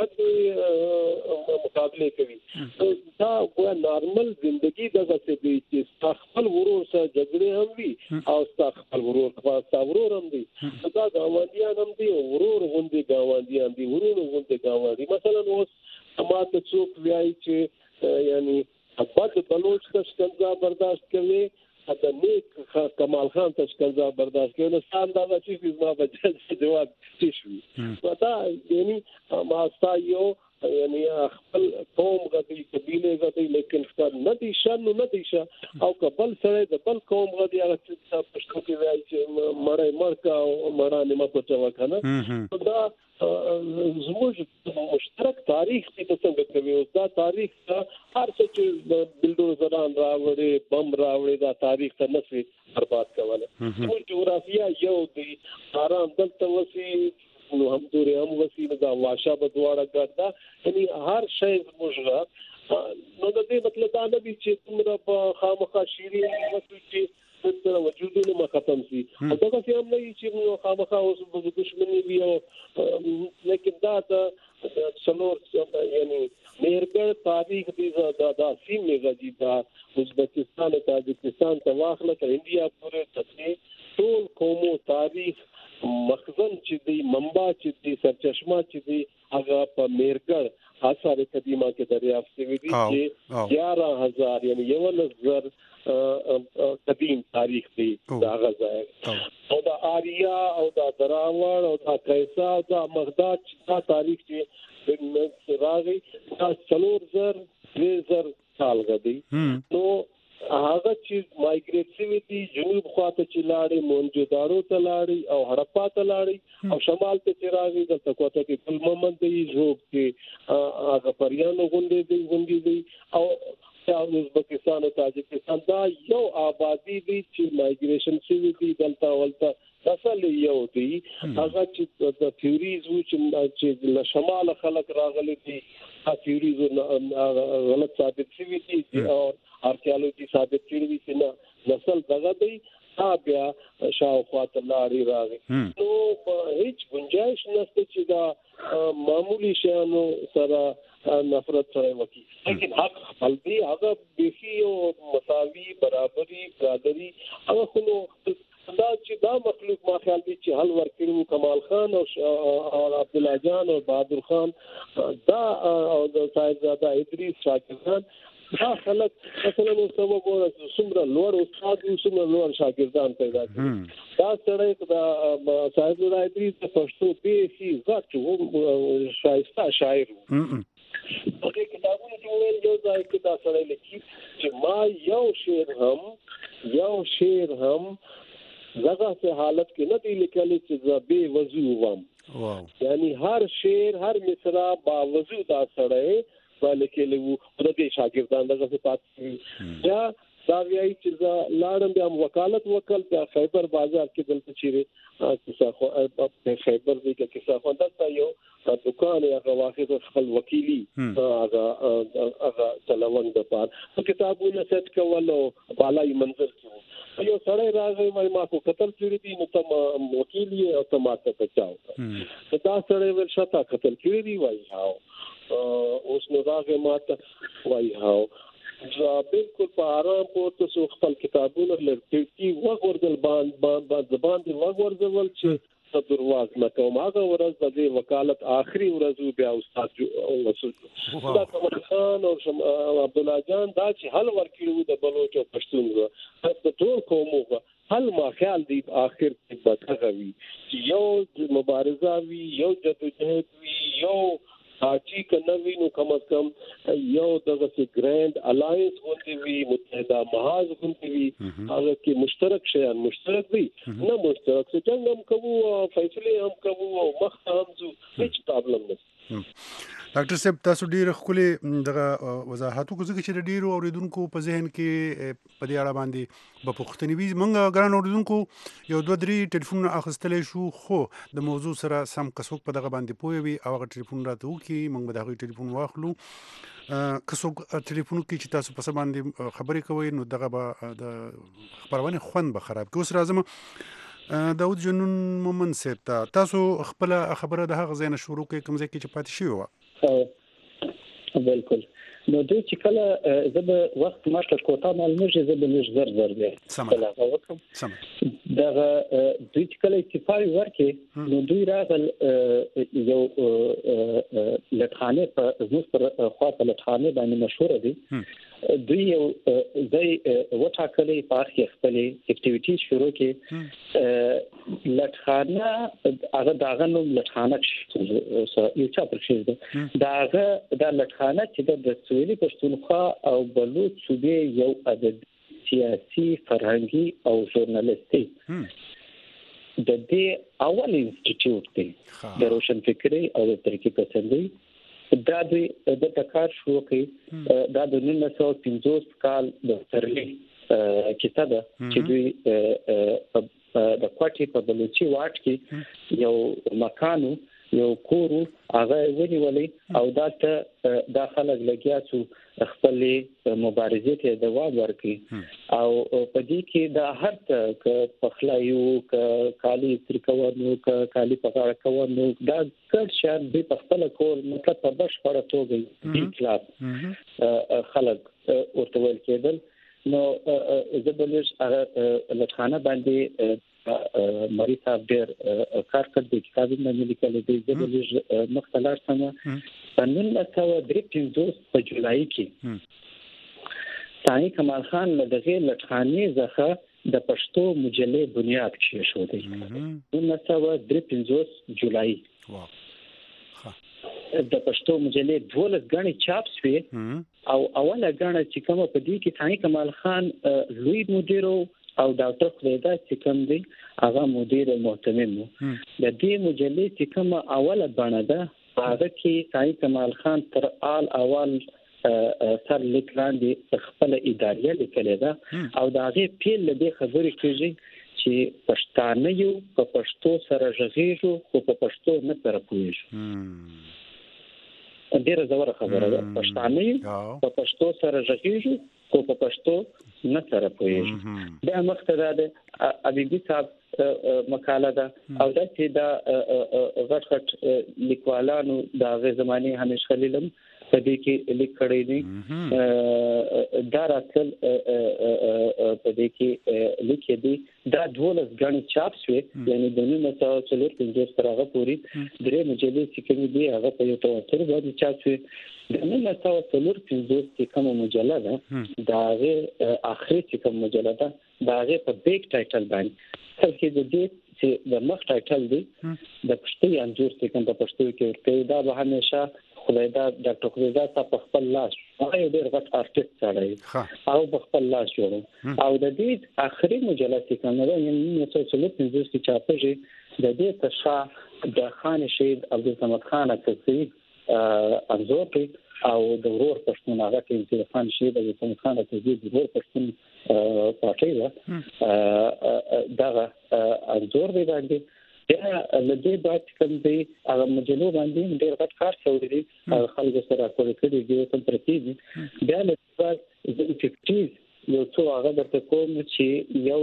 ګډ مقابله کوي دا ګویا نارمل ژوندۍ دغه څه دی چې خپل ورور سره جګړې هم وي او خپل ورور خپل ورور هم دي دا ګاونډیان هم دي ورور غوندي ګاونډیان دي ورور غوندي ګاونډي مثلا اوس ماته څوک وایي چې یعنی ابد بلوچ ته څنګه برداشت کوي دا نیک کمال خان ته څنګه برداشت کوي نو ستان دا چې ما به جواب تشوي دا یعنی ما سایو یعنی خپل قوم غدي قبيله غدي لیکن ستاسو نه دي شان نه دي شا او قبل سره د بل قوم غدي هغه څه پښتو کې وایي چې مړای مرکا او مړانه ما پټه وکنه دا زموږ مشترک تاریخ چې څنګه کوي او دا تاریخ هر څه چې بلډوزران راوړي بم راوړي دا تاریخ ته نسوي برباد کوله ټول جغرافیا یو دی آرام دلته وسی نو هم دوري هم وسیله دا واشه بدواړه ګرځا یعنی هر شی موږ نو د دې مطلب دا نه دی چې موږ په خامخا شيري وسو چې تر وجودونه ما ختم شي او دا څه هم نه چې موږ خامخا اوس په دښمنی ویو لیکن دا د څلور یعنی میرګر تاریخ دې دا دا سیمه غږی دا ازبکستان او تاجکستان ته واخله تر انډیا پورې ته ټول قومو تاریخ مخزن چې دی منبع چې دی سرچشمه چې دی هغه په میرګر آثار قدیمه کې دریافت شوی دي چې یارہ هزار یعنی یو لزر قدیم تاریخ دی دا غزا او دا آریا او دا دراوړ او دا کیسا او دا مغداد دا تاریخ چې راغی دا څلور زر درې زر سال غدي نو هغه چې مایګریټ شوی دي جنوب خواته چې لاړې مونجودارو ته لاړې او هړپا ته لاړې او شمال ته چې راغی دلته کوته کې ګل محمد دی ژوب کې هغه پریانو غونډې دي غونډې دي او ازبکستان او تاجکستان دا یو آبادی دي چې مایګریشن شوی دي دلته ولته اصل یو دی هغه چې د تھیوریز چې له شمال خلک راغلي دي هغه تھیوریز غلط ثابت شوی دي او ارکیالوجی ثابت کړی دي چې نه نسل دغه دی بیا شاوخوا ته لاري راغی نو هیڅ گنجائش نشته چې دا معمولی شیانو سره نفرت سره وکي لیکن حق خپل دی هغه بيخي او مساوي برابرۍ برادری هغه خو دا چې دا مخلوق ما خیال دي چې حل ورکړو کمال خان او عبد الله جان او بہادر خان دا او د صاحبزاده ادریس شاکر خان دا خلک مثلا نو سبب ورته څومره لوړ استاد او څومره لوړ شاګردان پیدا کړي دا سره دا صاحب راځي چې پښتو به شي غټ شایسته شاعر هغه کتابونه چې ویل یو ځای کې دا سره لیکي چې ما یو شعر هم یو شعر هم زغه په حالت کې نه دی لیکل چې زبې وضو وم یعنی هر شعر هر مصرع با وضو دا سره بلکې له د دې شاګردان دغه څه پات یا دا ویایي چې لاړم بیا وکالت وکړ په خیبر بازار کې دلته چیرې کیسه خو په خیبر دی کې کیسه خو دلته یو دکان هغه واخد خپل وکیلی هغه هغه چلوند د پاره کتابونه سیټ کول او بالای منظر کې یو سړی راغی وای ما کو قتل کړی دی نو تم وکیلی او تماته بچاو دا سړی ورشته قتل کړی دی وای هاو اوس نو راغی ماته وای هاو زه بالکل په آرام پورته سو خپل کتابونه لرتي وګورل باندې باندې باندې وګورل چې درواز نه کوم هغه ورځ د وکالت آخري ورځ بیا استاد وصول دا کمال خان او عبد الله جان دا چې حل ورکړو د بلوچ او پښتون د ټول قومو حل ما خیال دی اخر کې بدغوي چې یو مبارزه وی یو جدوجہد وی یو اچي کنوي نو کم از کم یو دغه سي ګرانډ الاینس غونډي وی متحده محاذ غونډي وی هغه کې مشترک شیان مشترک وي نه مشترک څه څنګه هم کوو فیصله هم کوو او مخ هم زو هیڅ پرابلم نه ډاکټر صاحب تاسو ډیر خولي دغه وضاحت کوو چې ډیر اوریدونکو په ذهن کې په دې اړه باندې په پښتني وی مونږ ګران اوریدونکو یو دوه درې ټلیفون اخیستلې شو خو د موضوع سره سم کڅوک په دغه باندې پوي وي او هغه ټلیفون راته وکي مونږ به دغه ټلیفون واخلو کڅوک ټلیفون کې چې تاسو په باندې خبرې کوي نو دغه به د خبرونه خوند به خراب کوي. اوس راځم داود جنون مومن صاحب ته تاسو خپل خبره د هغه ځای نه شروع کوي کوم ځای کې چې پاتې شوی و. بالکل نو دوی چې کله زب وخت ماته کوټه معلومه زب نش زر زر دی سم سم دا دوی چې کله اتفاق ورکې نو دوی راغل یو لټخانه په زموږ پر خواته لټخانه باندې مشهور دي دوی یو ځای وټاکلې په اخر خپل اکټیویټي شروع کې لټخانه هغه داغه نو لټخانه یو چا پرشي داغه دا لټخانه چې د سویلي پښتونخوا او بلوچ صوبې یو عدد سیاسي فرهنګي او ژورنالیستي د دې اول انسټیټیوټ دی د روشن فکري او د ترقی پسندي دا دوی د تکار شروع کړي دا د نولس سوه پنځوس کال د سرلي کیسه ده چې دوی د کوټې په بلوچي واټ کې یو مکانو یو کورو هغه ونیولې او دا ته د خلک لګیا څو خپل مبارزې ته دوام ورکړي او په دې کې د هر څه پخلایو ک کالی ترکوانو ک کالی پغاړه کوانو دا څه شان به په خپل کول مطلب په بشپړه توګه د کلاس خلک ورته ویل کېدل نو زبلش هغه لخانه باندې مری صاحب ډېر کار کړ د کتابونو نه لیکل دي زبلش مختلف سم پنځه سوه درې پنځوس په جولای کې ثاني کمال خان له دغه لټخاني زخه د پښتو مجلې بنیاد کې شو دی پنځه سوه درې پنځوس جولای د پښتو مجلې دولس غني چاپ شوې او اوله غنه چې کومه په دې کې ثاني کمال خان لوی مدیر او ډاکټر خلیدا چې کوم دی هغه مدیر محتمم د دې مجلې چې کومه اوله بڼه ده هغه کې ثاني کمال خان تر آل اول سر لیکلاندې خپل اداريه لیکل ده او دا غي پیل له خبرې کوي چې پښتانه یو په پښتو سره ژغېږو خو په پښتو نه سره پوهیږو ډیره زوره خبره ده پښتانه په پښتو سره ژغېږو خو په پښتو نه سره پوهیږو دا مقصد ده ابيبي صاحب مقاله ده او دا چې دا غټ غټ لیکوالانو دا غي زماني همیش خلیلم په دې کې لیک کړی دي دا راځل په دې کې لیکي دي دا ډولس غني چاپ شوی یعنی د نوم څخه څلور پنځه سره پوری درې مجلې چې کوم دي هغه په یو توتر باندې چاپ شوی د نوم څخه څلور پنځه چې کوم مجله ده دا غي اخري چې کوم مجله ده دا غي په بیگ ټایټل باندې څلکه د دې چې د مخ ټایټل دی د پښتو انځور چې کوم په پښتو کې ورته دا به همیشه خلیدا ډاکټر خلیدا په خپل لاس هغه ډېر غټ آرټیست دی او په خپل لاس جوړ او د دې اخري مجله چې کوم ده یعنی څو څو پنځه چې چاپېږي د دې تشا د خان شهید عبدالصمد خان اکثری انځور او د ورور پښتون هغه چې خان شهید عبدالصمد خان اکثری د ورور پښتون پارټي دا انځور دی باندې یا لدې بعد کوم دی هغه مجلو باندې ډېر غټ کار شوی دی خلکو سره کوي کړي دي تم پرتیږي بیا له بعد د افیکټیو یو څو هغه درته کوم چې یو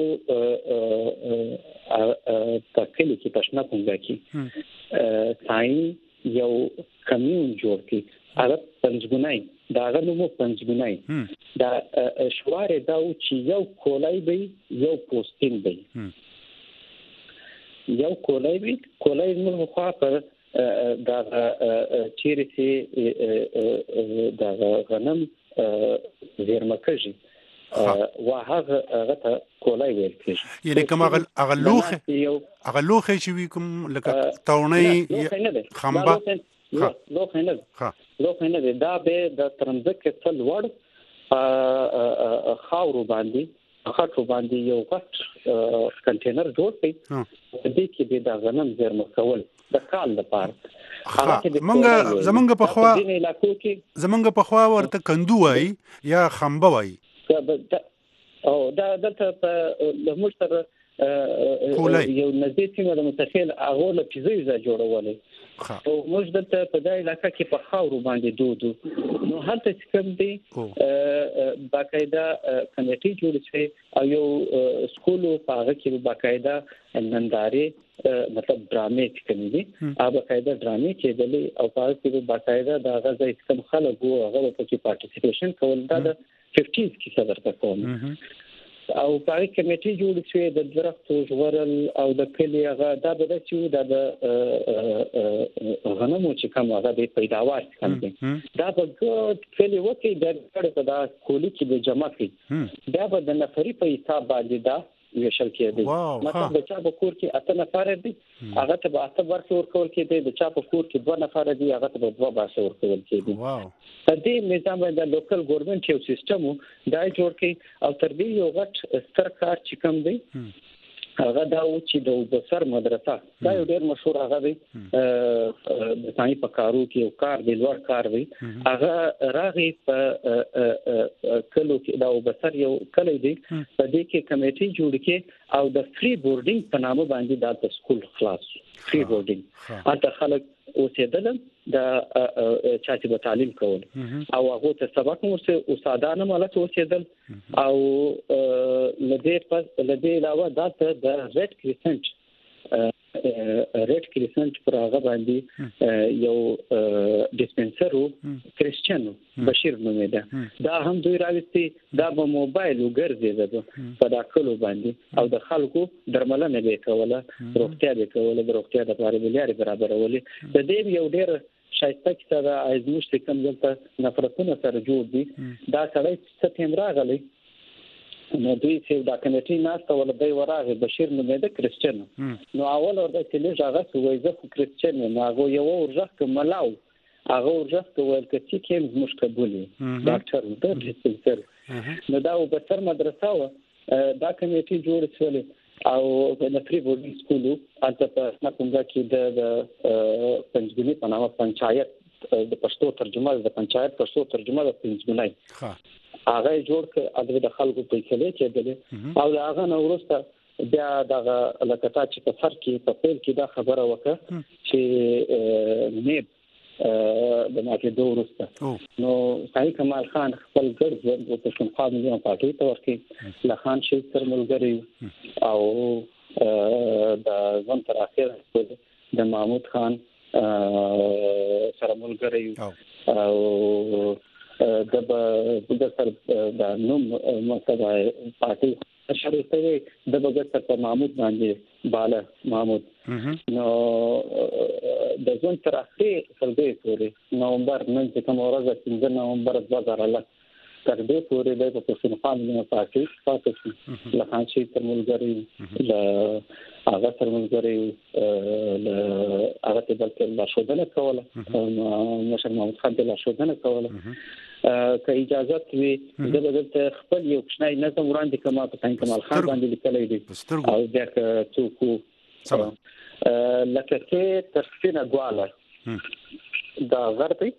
تکلی کې پښنا پونګه کې ثاین یو کمیون جوړ کی هغه پنځګونای دا هغه نو پنځګونای دا شوار دا چې یو کولای به یو پوسټین به یو کولای وی کولای موږ خو پر دا چیرې چې دا غنم زیرمکږي وهغه هغه کولای ویل کېږي یعنی کوم هغه لوخه هغه لوخه چې وی کوم لکه تاونۍ خمبه لوخه نه لوخه نه دا به د ترنځکه څل وړ خاورو باندې خاطر باندې یو غټ کنټینر جوړ کړي په دې کې د غنم زیرمه کول د کال لپاره زمونږ زمونږ په خوا زمونږ په خوا ورته کندو وای یا خمبه وای او دا دلته په موږ سره یو نزدې سیمه د متخیل هغه له پیزې جوړولې او موږ دلته په دای علاقې کې په خاورو باندې دودو نو هلته کوم دی باقاعده کمیټي جوړ شوی او یو سکول په هغه کې باقاعده ننداري مطلب ډرامې کوم دي هغه باقاعده ډرامې کېدلې او په هغه کې باقاعده د غزا کوم خلک وو هغه په کې پارټیسیپیشن کول دا د پنځه کې څه درته کوم او پای کمیټي جوړ شوی د درختو ژغورل او د کلی هغه دا به چې د غنمو چې کوم هغه د پیداوار څنګه دا به کلی وکی د دا کولی چې د جمع کی دا به د نفري په حساب باندې دا ویشل کېږي مثلا د چا په کور کې اته نفر دي هغه ته به اته ورکو ورکول کېږي د چا په کور کې دوه نفر دي هغه ته به دوه باسه ورکول کېږي په دې نظام د لوکل ګورنمنت یو سیستم دا جوړ کړي او تر دې یو غټ ستر کار چې کوم دی هغه دا و چې د وبسر مدرسه دا یو ډېر مشهور هغه دی د ساين په کارو کې یو کار دی لوړ کار دی هغه راغی په کلو کې دا وبسر یو کلی دی په دې کې کمیټي جوړ کې او د فری بورډینګ په نامه باندې د سکول خلاص فری بورډینګ اته خلک اوسېدل د چاته به تعلیم کول او هغه ته سبق ورسه استادانه مالته اوسېدل او لدې په لدې علاوه دا د ریډ کریسنټ ریډ کریسنټ پر هغه باندې یو ډیسپنسرو کریسچیانو بشیر نومېده دا هم دوی راوستي دا په موبایل وګرځیدل په داخلو باندې او د خلکو درملنه به کوله روغتیا به کوله د روغتیا د لپاره به لري برابرولې د دې یو ډېر شایسته کیسه د ازموش کوم دلته نفرتونه سره جوړ دي دا سړی سپتمبر غلي نو دوی چې دا کمیټي ناسته ولدی وراغه بشیر نومېده کریسچن نو اول ورته چې له هغه سوې زه کریسچن نو هغه یو ورځ کوملاو هغه ورځ کول چې کوم زموږ قبولي ډاکټر د ډیسپنسر نو دا وبسر مدرسه و دا کمیټي جوړ شول او د فری بورډینګ سکولو اته په کومه کې د پنځګونی په نامه پنچایت د پښتو ترجمه د پنچایت پښتو ترجمه د پنځګونی ها هغه جوړ ک د خلکو په کله چې دله او هغه نو ورسته بیا دغه لکه چې په سر کې په پیل کې دا خبره وکړه چې نیب د ماته دوه ورسته نو صحیح کمال خان خپل ګرځ او په کوم قانوني پارټي ته ورکی لخان شي تر ملګری او د ځان تر اخر د محمود خان سره ملګری او د د سر د نوم مصطفی پاتې شریفه د بغیر په محمود باندې بالا محمود نو د ځون تر اخر سلګي پورې نومبر نن چې کوم ورځ چې نومبر دوه هزار لس تر دې پورې د پښتون قانون پاتې پاتې لخان شي تر ملګری ل هغه تر ملګری ل هغه ته بلکې لا شودنه کوله مشر محمود خان له شودنه کوله که اجازه وي د بدلته خپل یو کښنای نظم وړاندې کما په ساين کمال خان باندې لیکلای دي او بیا څوک لکه چې ترسینه غواله دا غربي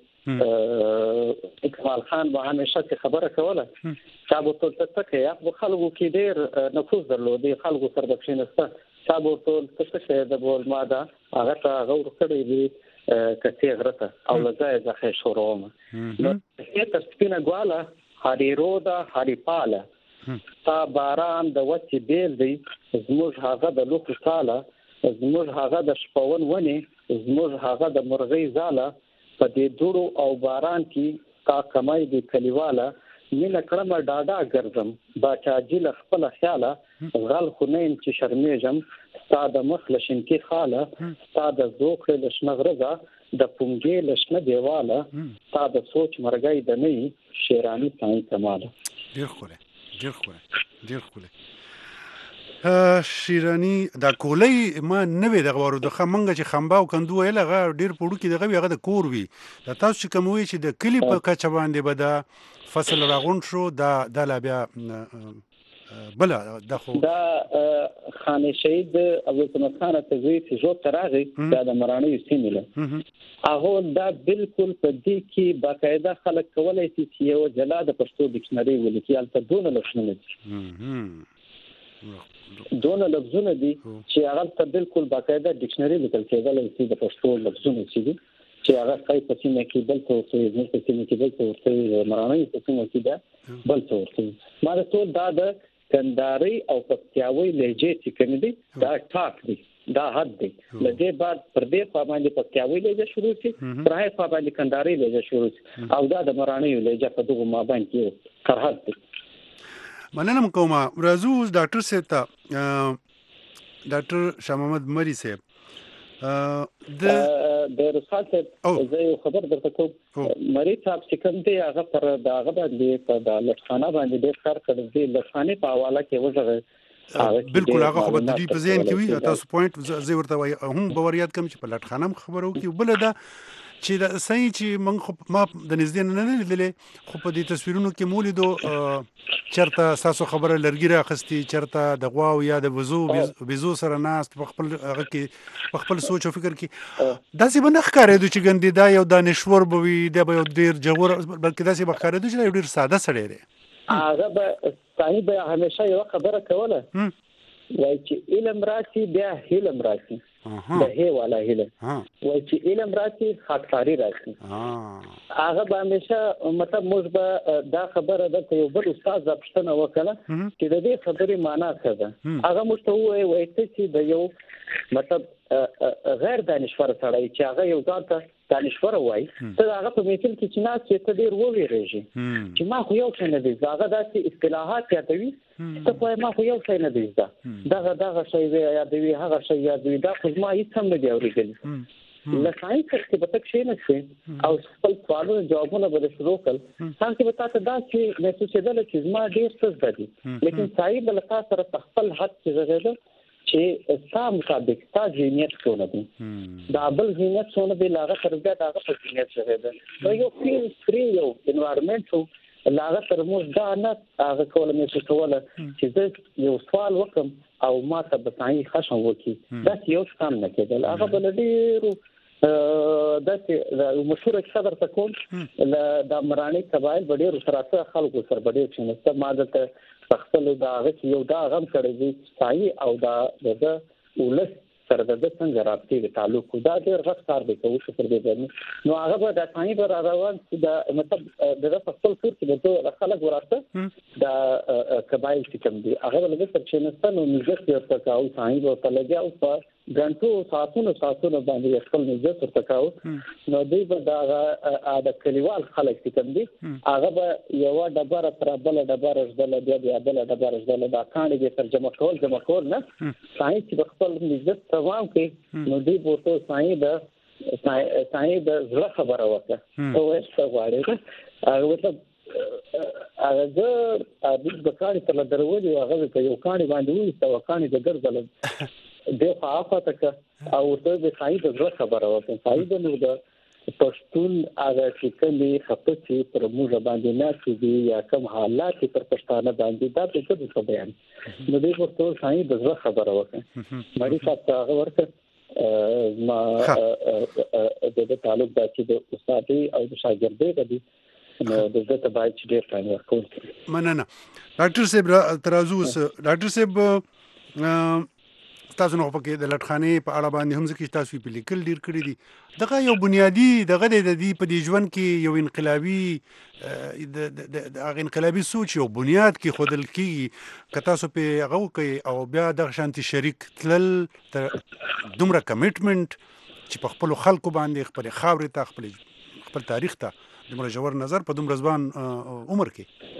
کمال خان به همیشه خبره کوله صاحب ټول څه کوي خو خلکو کې ډېر نفوذ درلود خلکو سره د کښینسته صاحب ټول څه څه د بول ماده هغه ته غوړ کړی دي کته غرته او لځه ځخه شورومه نو چې تسپینه غواله هاري رودا هاري پاله تا باران د وڅ بیل دی زموږ هغه د لوخ ساله زموږ هغه د شپون ونی زموږ هغه د مرغۍ زاله په دې دوړو او باران کې کا کمای دی کلیواله مینه کړم ډاډا ګرځم باچا جیل خپل خیاله غل خنین چې شرمېجم ستاد مخ لشن کې خاله ستاد زوخ لشنغرزه د پونګې لشنه دیواله ستاد سوچ مرګای د نه شیرانی ساين کماله ډیر خوله ډیر خوله ډیر خوله شیرانی دا کولای ما نه وی دغه ورو د خمنګ چې خمباو کندو ویل هغه ډیر پړو کې دغه هغه د کور وی دا تاسو چې کوموي چې د کلی په کچ باندې به دا فصل راغون شو دا د لا بیا بلا د خو دا خان شهید ابو سمت خان ته وی چې جو تراغي دا د مرانه سیمله هغه دا بالکل په دې کې باقاعده خلک کولای شي چې یو جلا د پښتو ډکشنری ولیکي البته دونه لښنه دونه لفظونه دي چې هغه ته بالکل باقاعده ډکشنری لیکل کېدل چې د پښتو لفظونه چې چې هغه ځای په سیمه کې بل څه ورته زموږ په سیمه کې بل څه ورته مرانه په سیمه کې دا بل څه ورته ما د ټول دا د کنداري او پکتیاوي لهجې چې کوم دي دا ټاک دي دا حد دی لږه بعد پر دې په باندې پکتیاوي لهجه شروع شي پر هغه په باندې کنداري لهجه شروع شي او دا د مرانه لهجه په دغه ما باندې کرهد دی مننه کوم راځو ډاکټر صاحب ته ډاکټر شاه محمد مری صاحب د د رسالت زه یو خبر درته کوم مری صاحب چې کوم دی هغه پر داغه باندې په د لټخانه باندې ډېر کار کړی دی لټخانه په حواله کې وځه بالکل هغه خبر د دې په ذهن کې وي تاسو پوینټ زه ورته وایم هم باور یاد کوم چې په لټخانه خبرو کې بل دا چې دا صحیح چې موږ خو ما د نږدې نه نه لیدلې خو په دې تصویرونو کې مو لیدو چېرته ستاسو خبره لرګي رااخیستې، چېرته د غواو یا د وزو بزو سره ناست په خپل هغه کې په خپل سوچ او فکر کې داسې به نه ښکارېدو چې ګندې دا یو دانشور به وي، دا به یو ډېر جوور، بلکې داسې به ښکارېدو چې دا یو ډېر ساده سړی دی. هغه به صحیح به همیشه یوه خبره کوله، وایي چې علم راشي بیا علم راشي، د هی والا علم وایي چې علم راشي خاکساري راشي. هغه به همیشه مطلب موږ به دا خبره ده یو بل استاد پوښتنه وکړه چې د دې خبرې معنا څه ده. هغه موږ ته ووایي وایي چې د یو مطلب غیر دانشور سړی چې هغه یو ځان ته دانشور وایي، ته هغه په میټل کې چې ناست چې ته ډېر وویریږي چې ما خو یو څه نه دی زده. هغه داسې اصطلاحات یادوي ته خو ما خو یو څه نه دی زده، دغه دغه شی یادوي، هغه شی یادوي، دا خو زما هېڅ هم نه دی اورېدلي. له ساینس څخه چې به ته کښېنه او خپل سوالونه جوابونه به شروع کړل، هغه کې به تا ته داسې محسوسېدله چې زما ډېر څه زده دي، لیکن صحیح به له تا سره په خپل حد کې غږېده چې ستا مطابق ستا ذهنیت څونه دی، دا بل ذهنیت څونه دی، له هغه سره بیا د هغه په ذهنیت غږېده. نو یو فیل فري یو انوایرمنټ و، له هغه سره موږ دا نه هغه کوله محسوسوله چې زه یو سوال وکړم او ما ته به صحیح خشم وکړي، داسې یو څه هم نه کېدل. هغه به له ډېرو داسې مشهوره کیسه درته کوم، له د مراڼۍ قبایل به ډېرو سره خلکو سره به ډېر کښېنسته. ما دلته په خپلو د هغه کې یو دا غم کړی دی صحیح او دا د ده ولس سره د ده څنګه رابطې د تعلق دا ډېر غټ کار دی که وشو پر دې باندې. نو هغه به دا صحیح به را روان د مطلب د ده په خپل کور کې به ته خلک وراسته د قبایل چې کوم دي هغه به له ده سره کښېنسته، نو نجت یې ورته کاوه، صحیح به ورته لګیا او په ګنټو ساعتونو ساعتونو باندې خپل نجت ورته کاوه. نو دوی به د هغه د کلیوال خلک چې کوم دي هغه به یوه ډبره تر بله ډبره ږدله، بیا بیا بله ډبره ږدله، دا کاڼي به ترجمه کول جمع کول نه، صحیح چې به خپل نجت تمام کړي. نو دوی به ورته صحیح د صحیح د زړه خبره وکړه، ته وایې څه غواړې. هغه مطلب هغه زه هغوی به کاڼي ترله درولي، هغه به په یو کاڼي باندې وویسته او کاڼي به ګرځله دی خوا آفته که او ورته به صحیح د زړه خبره وکړه. صحیح به نو د پښتون هغه چې کومې خفه چې پر موږ باندې ناستې دي یا کوم حالات چې پر پښتانه باندې دا به زه درته بیان نو دوی ورته صحیح د زړه خبره وکړه. مړي صاحب ته هغه ورکړه ما د ده تعلق دا چې د استادۍ او د شاګردۍ دی، نو د ده ته باید چې ډېر ټایم ورکول کړي. مننه ډاکټر صاحب. تر اوسه اوس ډاکټر صاحب تاسو نو پکې د لټخانې په اړه باندې هم ځکه تاسو په لیکل ډیر کړی دي، دغه یو بنیادی دغه د دې په دې ژوند کې یو انقلابي د هغه انقلابي سوچ یو بنیاد کې خودل کیږي که تاسو په هغه کوي او بیا د شانتي شریک تلل دومره کمیټمنټ چې په خپل خلکو باندې خپل خاورې ته خپل خپل تاریخ ته دومره جوړ نظر په دومره ځوان عمر کې.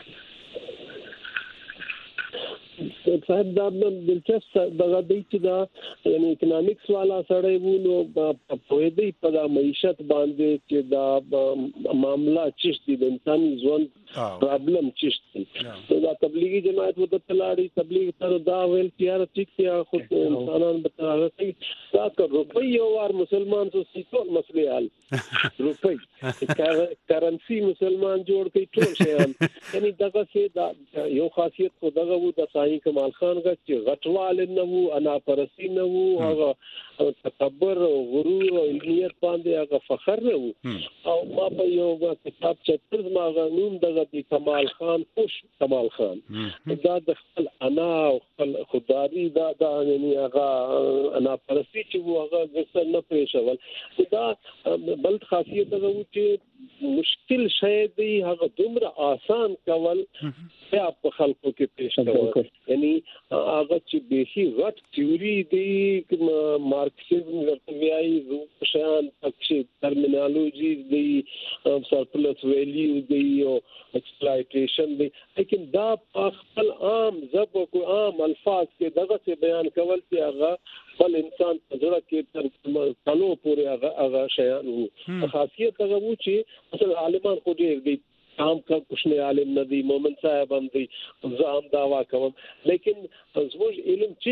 صاحب دا دلچسپ دغه دی چې دا یعنی اکنامکس والا سړی وو، نو په پوهېدی په دا معیشت باندې چې دا معامله چشت دي، د انساني ژوند پرابلم چشت دي. نو دا تبلیغي جماعت ورته تلاړي، تبلیغ سره دا ویل چې یاره ټیک دی خو انسانان به تر هغه کوي دا که روپۍ یو وار مسلمان سو سي ټول مسلې حل، روپۍ کرنسي مسلمان جوړ کوي ټول شیان. یعنی دغسې دا یو خاصیت خو دغه وو د صحیح کمال خان غږ چې غټوال نه وو، اناپرسي نه وو، هغه تکبر او غرور او علمیت باندې هغه فخر نه وو. او ما په یو کتاب چتر ما غنوم دغه د کمال خان خوش کمال خان دا د خپل انا او خپل خودداري دا دا یعنی هغه اناپرسي چې وو هغه ځکه نه پېښول. دا بل خاصیت هغه وو چې مشکل شی دی هغه دومره آسان کول بیا په خلکو کې پیش کول. یعنی هغه چې بیخي غټ تیوري دی، مارکسیزم ورته وایي، شیان پکې ټرمینالوجي دی، سرپلس ویلیو دی او ایکسپلایټیشن دی، لیکن دا په خپل عام ژبه کو عام الفاظ کې دغه څه بیان کول چې هغه خپل انسان په زړه کې تر تلو پورې هغه هغه شیان وو. خاصیت هغه وو چې مثلا عالمان خو ډېر دی، هم کا کوشنی عالم ندی، مومن صاحب هم دی، زه هم دعوا کوم، لیکن زموږ علم چې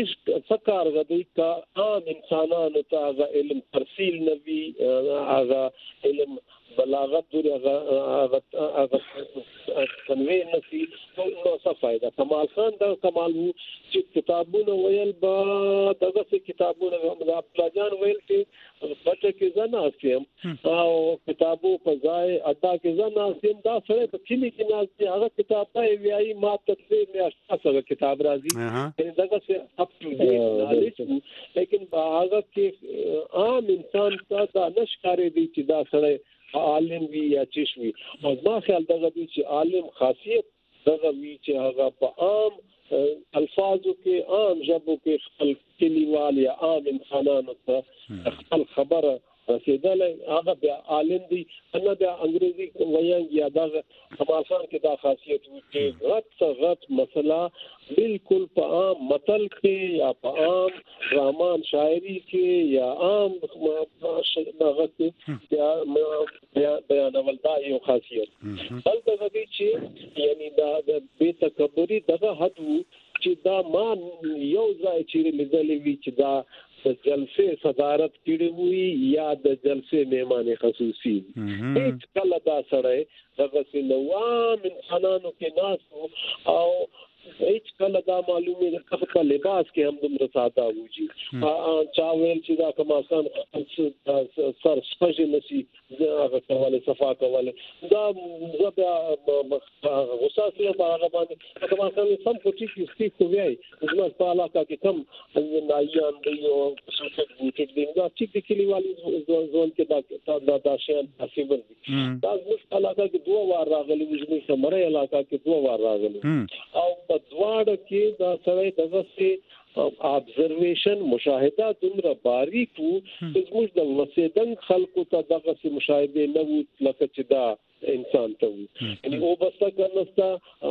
سکار غدي کا عام انسانانو ته هغه علم ترسیل نوي هغه علم بلاغت دور هغه هغه تنوي نفي نو څه فائدہ. کمال خان دا کمال وو چې کتابونه ویل با دغه کتابونه د عبد جان ویل چې بچه کې ځنه اسیم او کتابو په ځای ادا کې ځنه اسیم دا سره په کلی کې نه هغه کتاب ته ویایي ما تفسیر نه اساسه کتاب راځي یعنی دغه څه اپ ټو ډیټ لیکن هغه کې عام انسان ته دا نشکاري دي چې دا سره عالم وی یا چشوي او ما خیال دغه دي چې عالم خاصیت دغه وی چې هغه په عام الفاظو کې عام ژبو کې خپل کلیوال یا عام انسانانو ته خپل خبره رسیدل هغه بیا عالم دي نه د انګریزي ویان یا دغه کمال خان کې دا خاصیت وي چې غټ غټ مسله بالکل په عام متل کې یا په عام رامان شاعري کې یا عام دغه کې یا بیانول دا یو خاصیت بل دغه چې یعنی دا د بے تکبري دغه حد چې دا ما یو ځای چې لیدلې وی چې دا د جلسه صدارت کړي وي یا د جلسه مهمان خصوصي هیڅ کله دا سره دغه سلوام انسانانو کې ناس او هیڅ کله دا معلومه ده چې په لباس کې هم د رسادا وږي چا ویل چې دا کماسان سر سپجې نشي هغه کواله صفا کوله دا زبا غوسه سره هغه باندې کماسان سم کوټی کې ستې کوي زما په علاقه کې کم نایان دی او څه بوټ دی دا چې کلیوالي ځون کې دا دا دا شان تاسو دي دا زموږ علاقه کې دوه وار راغلي وځي سمره علاقه کې دوه وار راغلي او په دواړه کې دا سره دغه سي ابزرویشن مشاهده دومره باریک وو چې زموږ د وسیدن خلکو ته دغه سي مشاهده نه وو لکه چې دا انسان ته وو یعنی او بستا کرنستا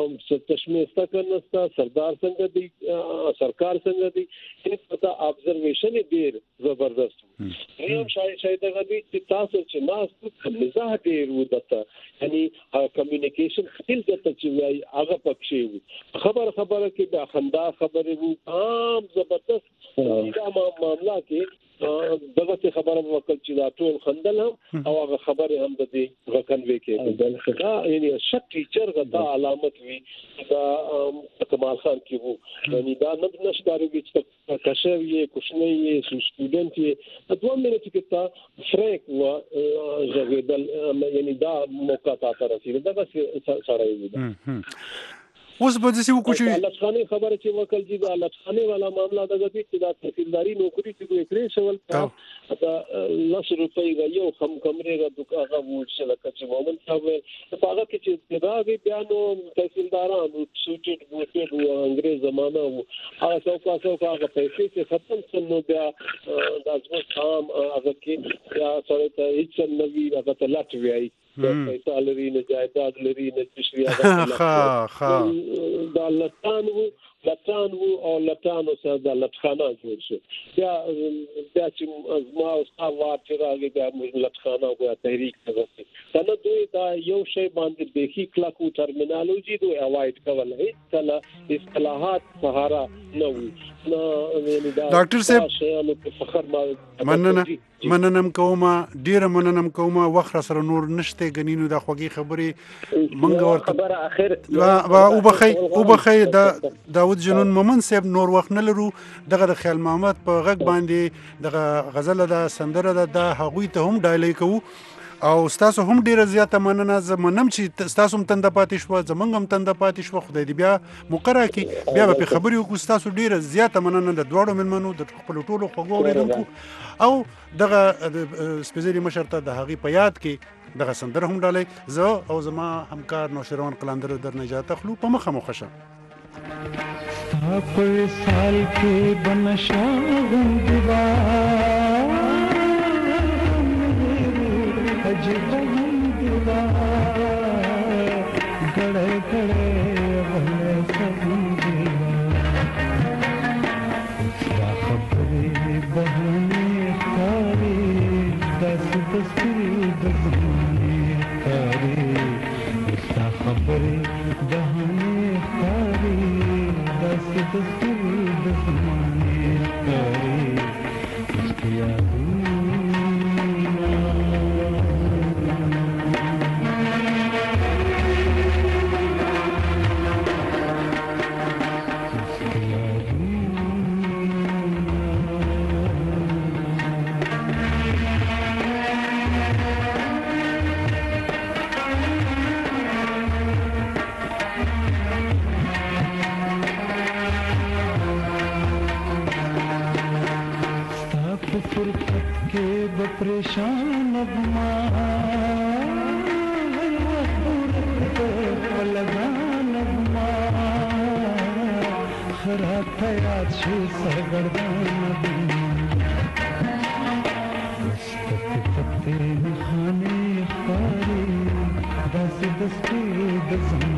تشمیستا کرنستا سردار څنګه دی سرکار څنګه دی یعنی پتا ابزرویشن ډیر زبردست وو یم شاید شاید دغه دي چې تاسو چې ناس مزاح ډیر وو دته یعنی کمیونیکیشن سکل دته چې هغه پکې وو خبر خبره کې د خندا خبره وو عام زبردست دا معاملہ کې دغه خبره وکړ چې دا ټول خندل هم او هغه خبره هم د دې غکنوي کې دا یعنی شک ټیچر غدا علامت وی دا کمال خان کې وو یعنی دا نه نشداري چې کښوی کوښنی یې سټوډنټ یې دوه منټ کې تا فریک و ژغېدل یعنی دا موقع تا رسیدل دا سره وي اوس به څه وکړو چې الله خاني خبره چې وکړ چې د الله خاني والا معاملہ دغه چې د تحصیلداري نوکری چې دوی کړی شول دا لس روپۍ یو خم کمرې را دغه ووټ شل چې مومن صاحب په هغه کې چې دغه بیانو تحصیلدارانو سوټډ بوټډ او انګريز زمانہ او هغه څوک څوک هغه پیسې چې ختم شنو بیا د ځمکه خام هغه کې یا سره ته هیڅ نوی هغه ته لاټ ویای پیسې لري نه جایداد لري نه تشریح ها ها دا لټانو لټانو او لټانو سره د لټخانه جوړ شو بیا بیا چې ما او تاسو چې راغی بیا موږ لټخانه او تحریک راغی دا دوی دا یو شی باندې د هی کلاکو ټرمینالوژي دوی اوایډ کول هیڅ کله اصطلاحات سهارا نه وي ډاکټر صاحب مننه مننم کومه ډیره مننم کومه وخت سره نور نشته غنینو د خوږی خبرې منګ ورته خبره اخر وا او بخی او بخی دا داود جنون مومن صاحب نور وخت نه لرو دغه د خیال محمد په غږ باندې دغه غزل د سندره د هغوی ته هم ډایلی کوو او تاسو هم ډیره زیاته مننه زمونم چې تاسو هم تند پاتې شو زمونږ هم تند پاتې شو خدای دې بیا مقرره کی بیا په خبرې وکړو تاسو ډیره زیاته مننه د دوړو منمنو د خپل ټولو خوږو اوریدونکو او دغه سپیشلی مشرته د هغې په یاد کې دغه سندره هم ډالۍ زه او زما همکار نوشیروان قلندر در نجات اخلو په مخه مو ښه پر سال کې بنشا غندوا عجب غندوا گڑے گڑے بھلے سمجھوا سا خبرې بهانه کاری دس دستی دزمانه کاری سا خبرې بهانه کاری دس دستی دزمانه فرقت के बपरेशान अब लगन अब खरा याद शो सरगर्दान पत्ते खाने अखबारी दस दस्ते दस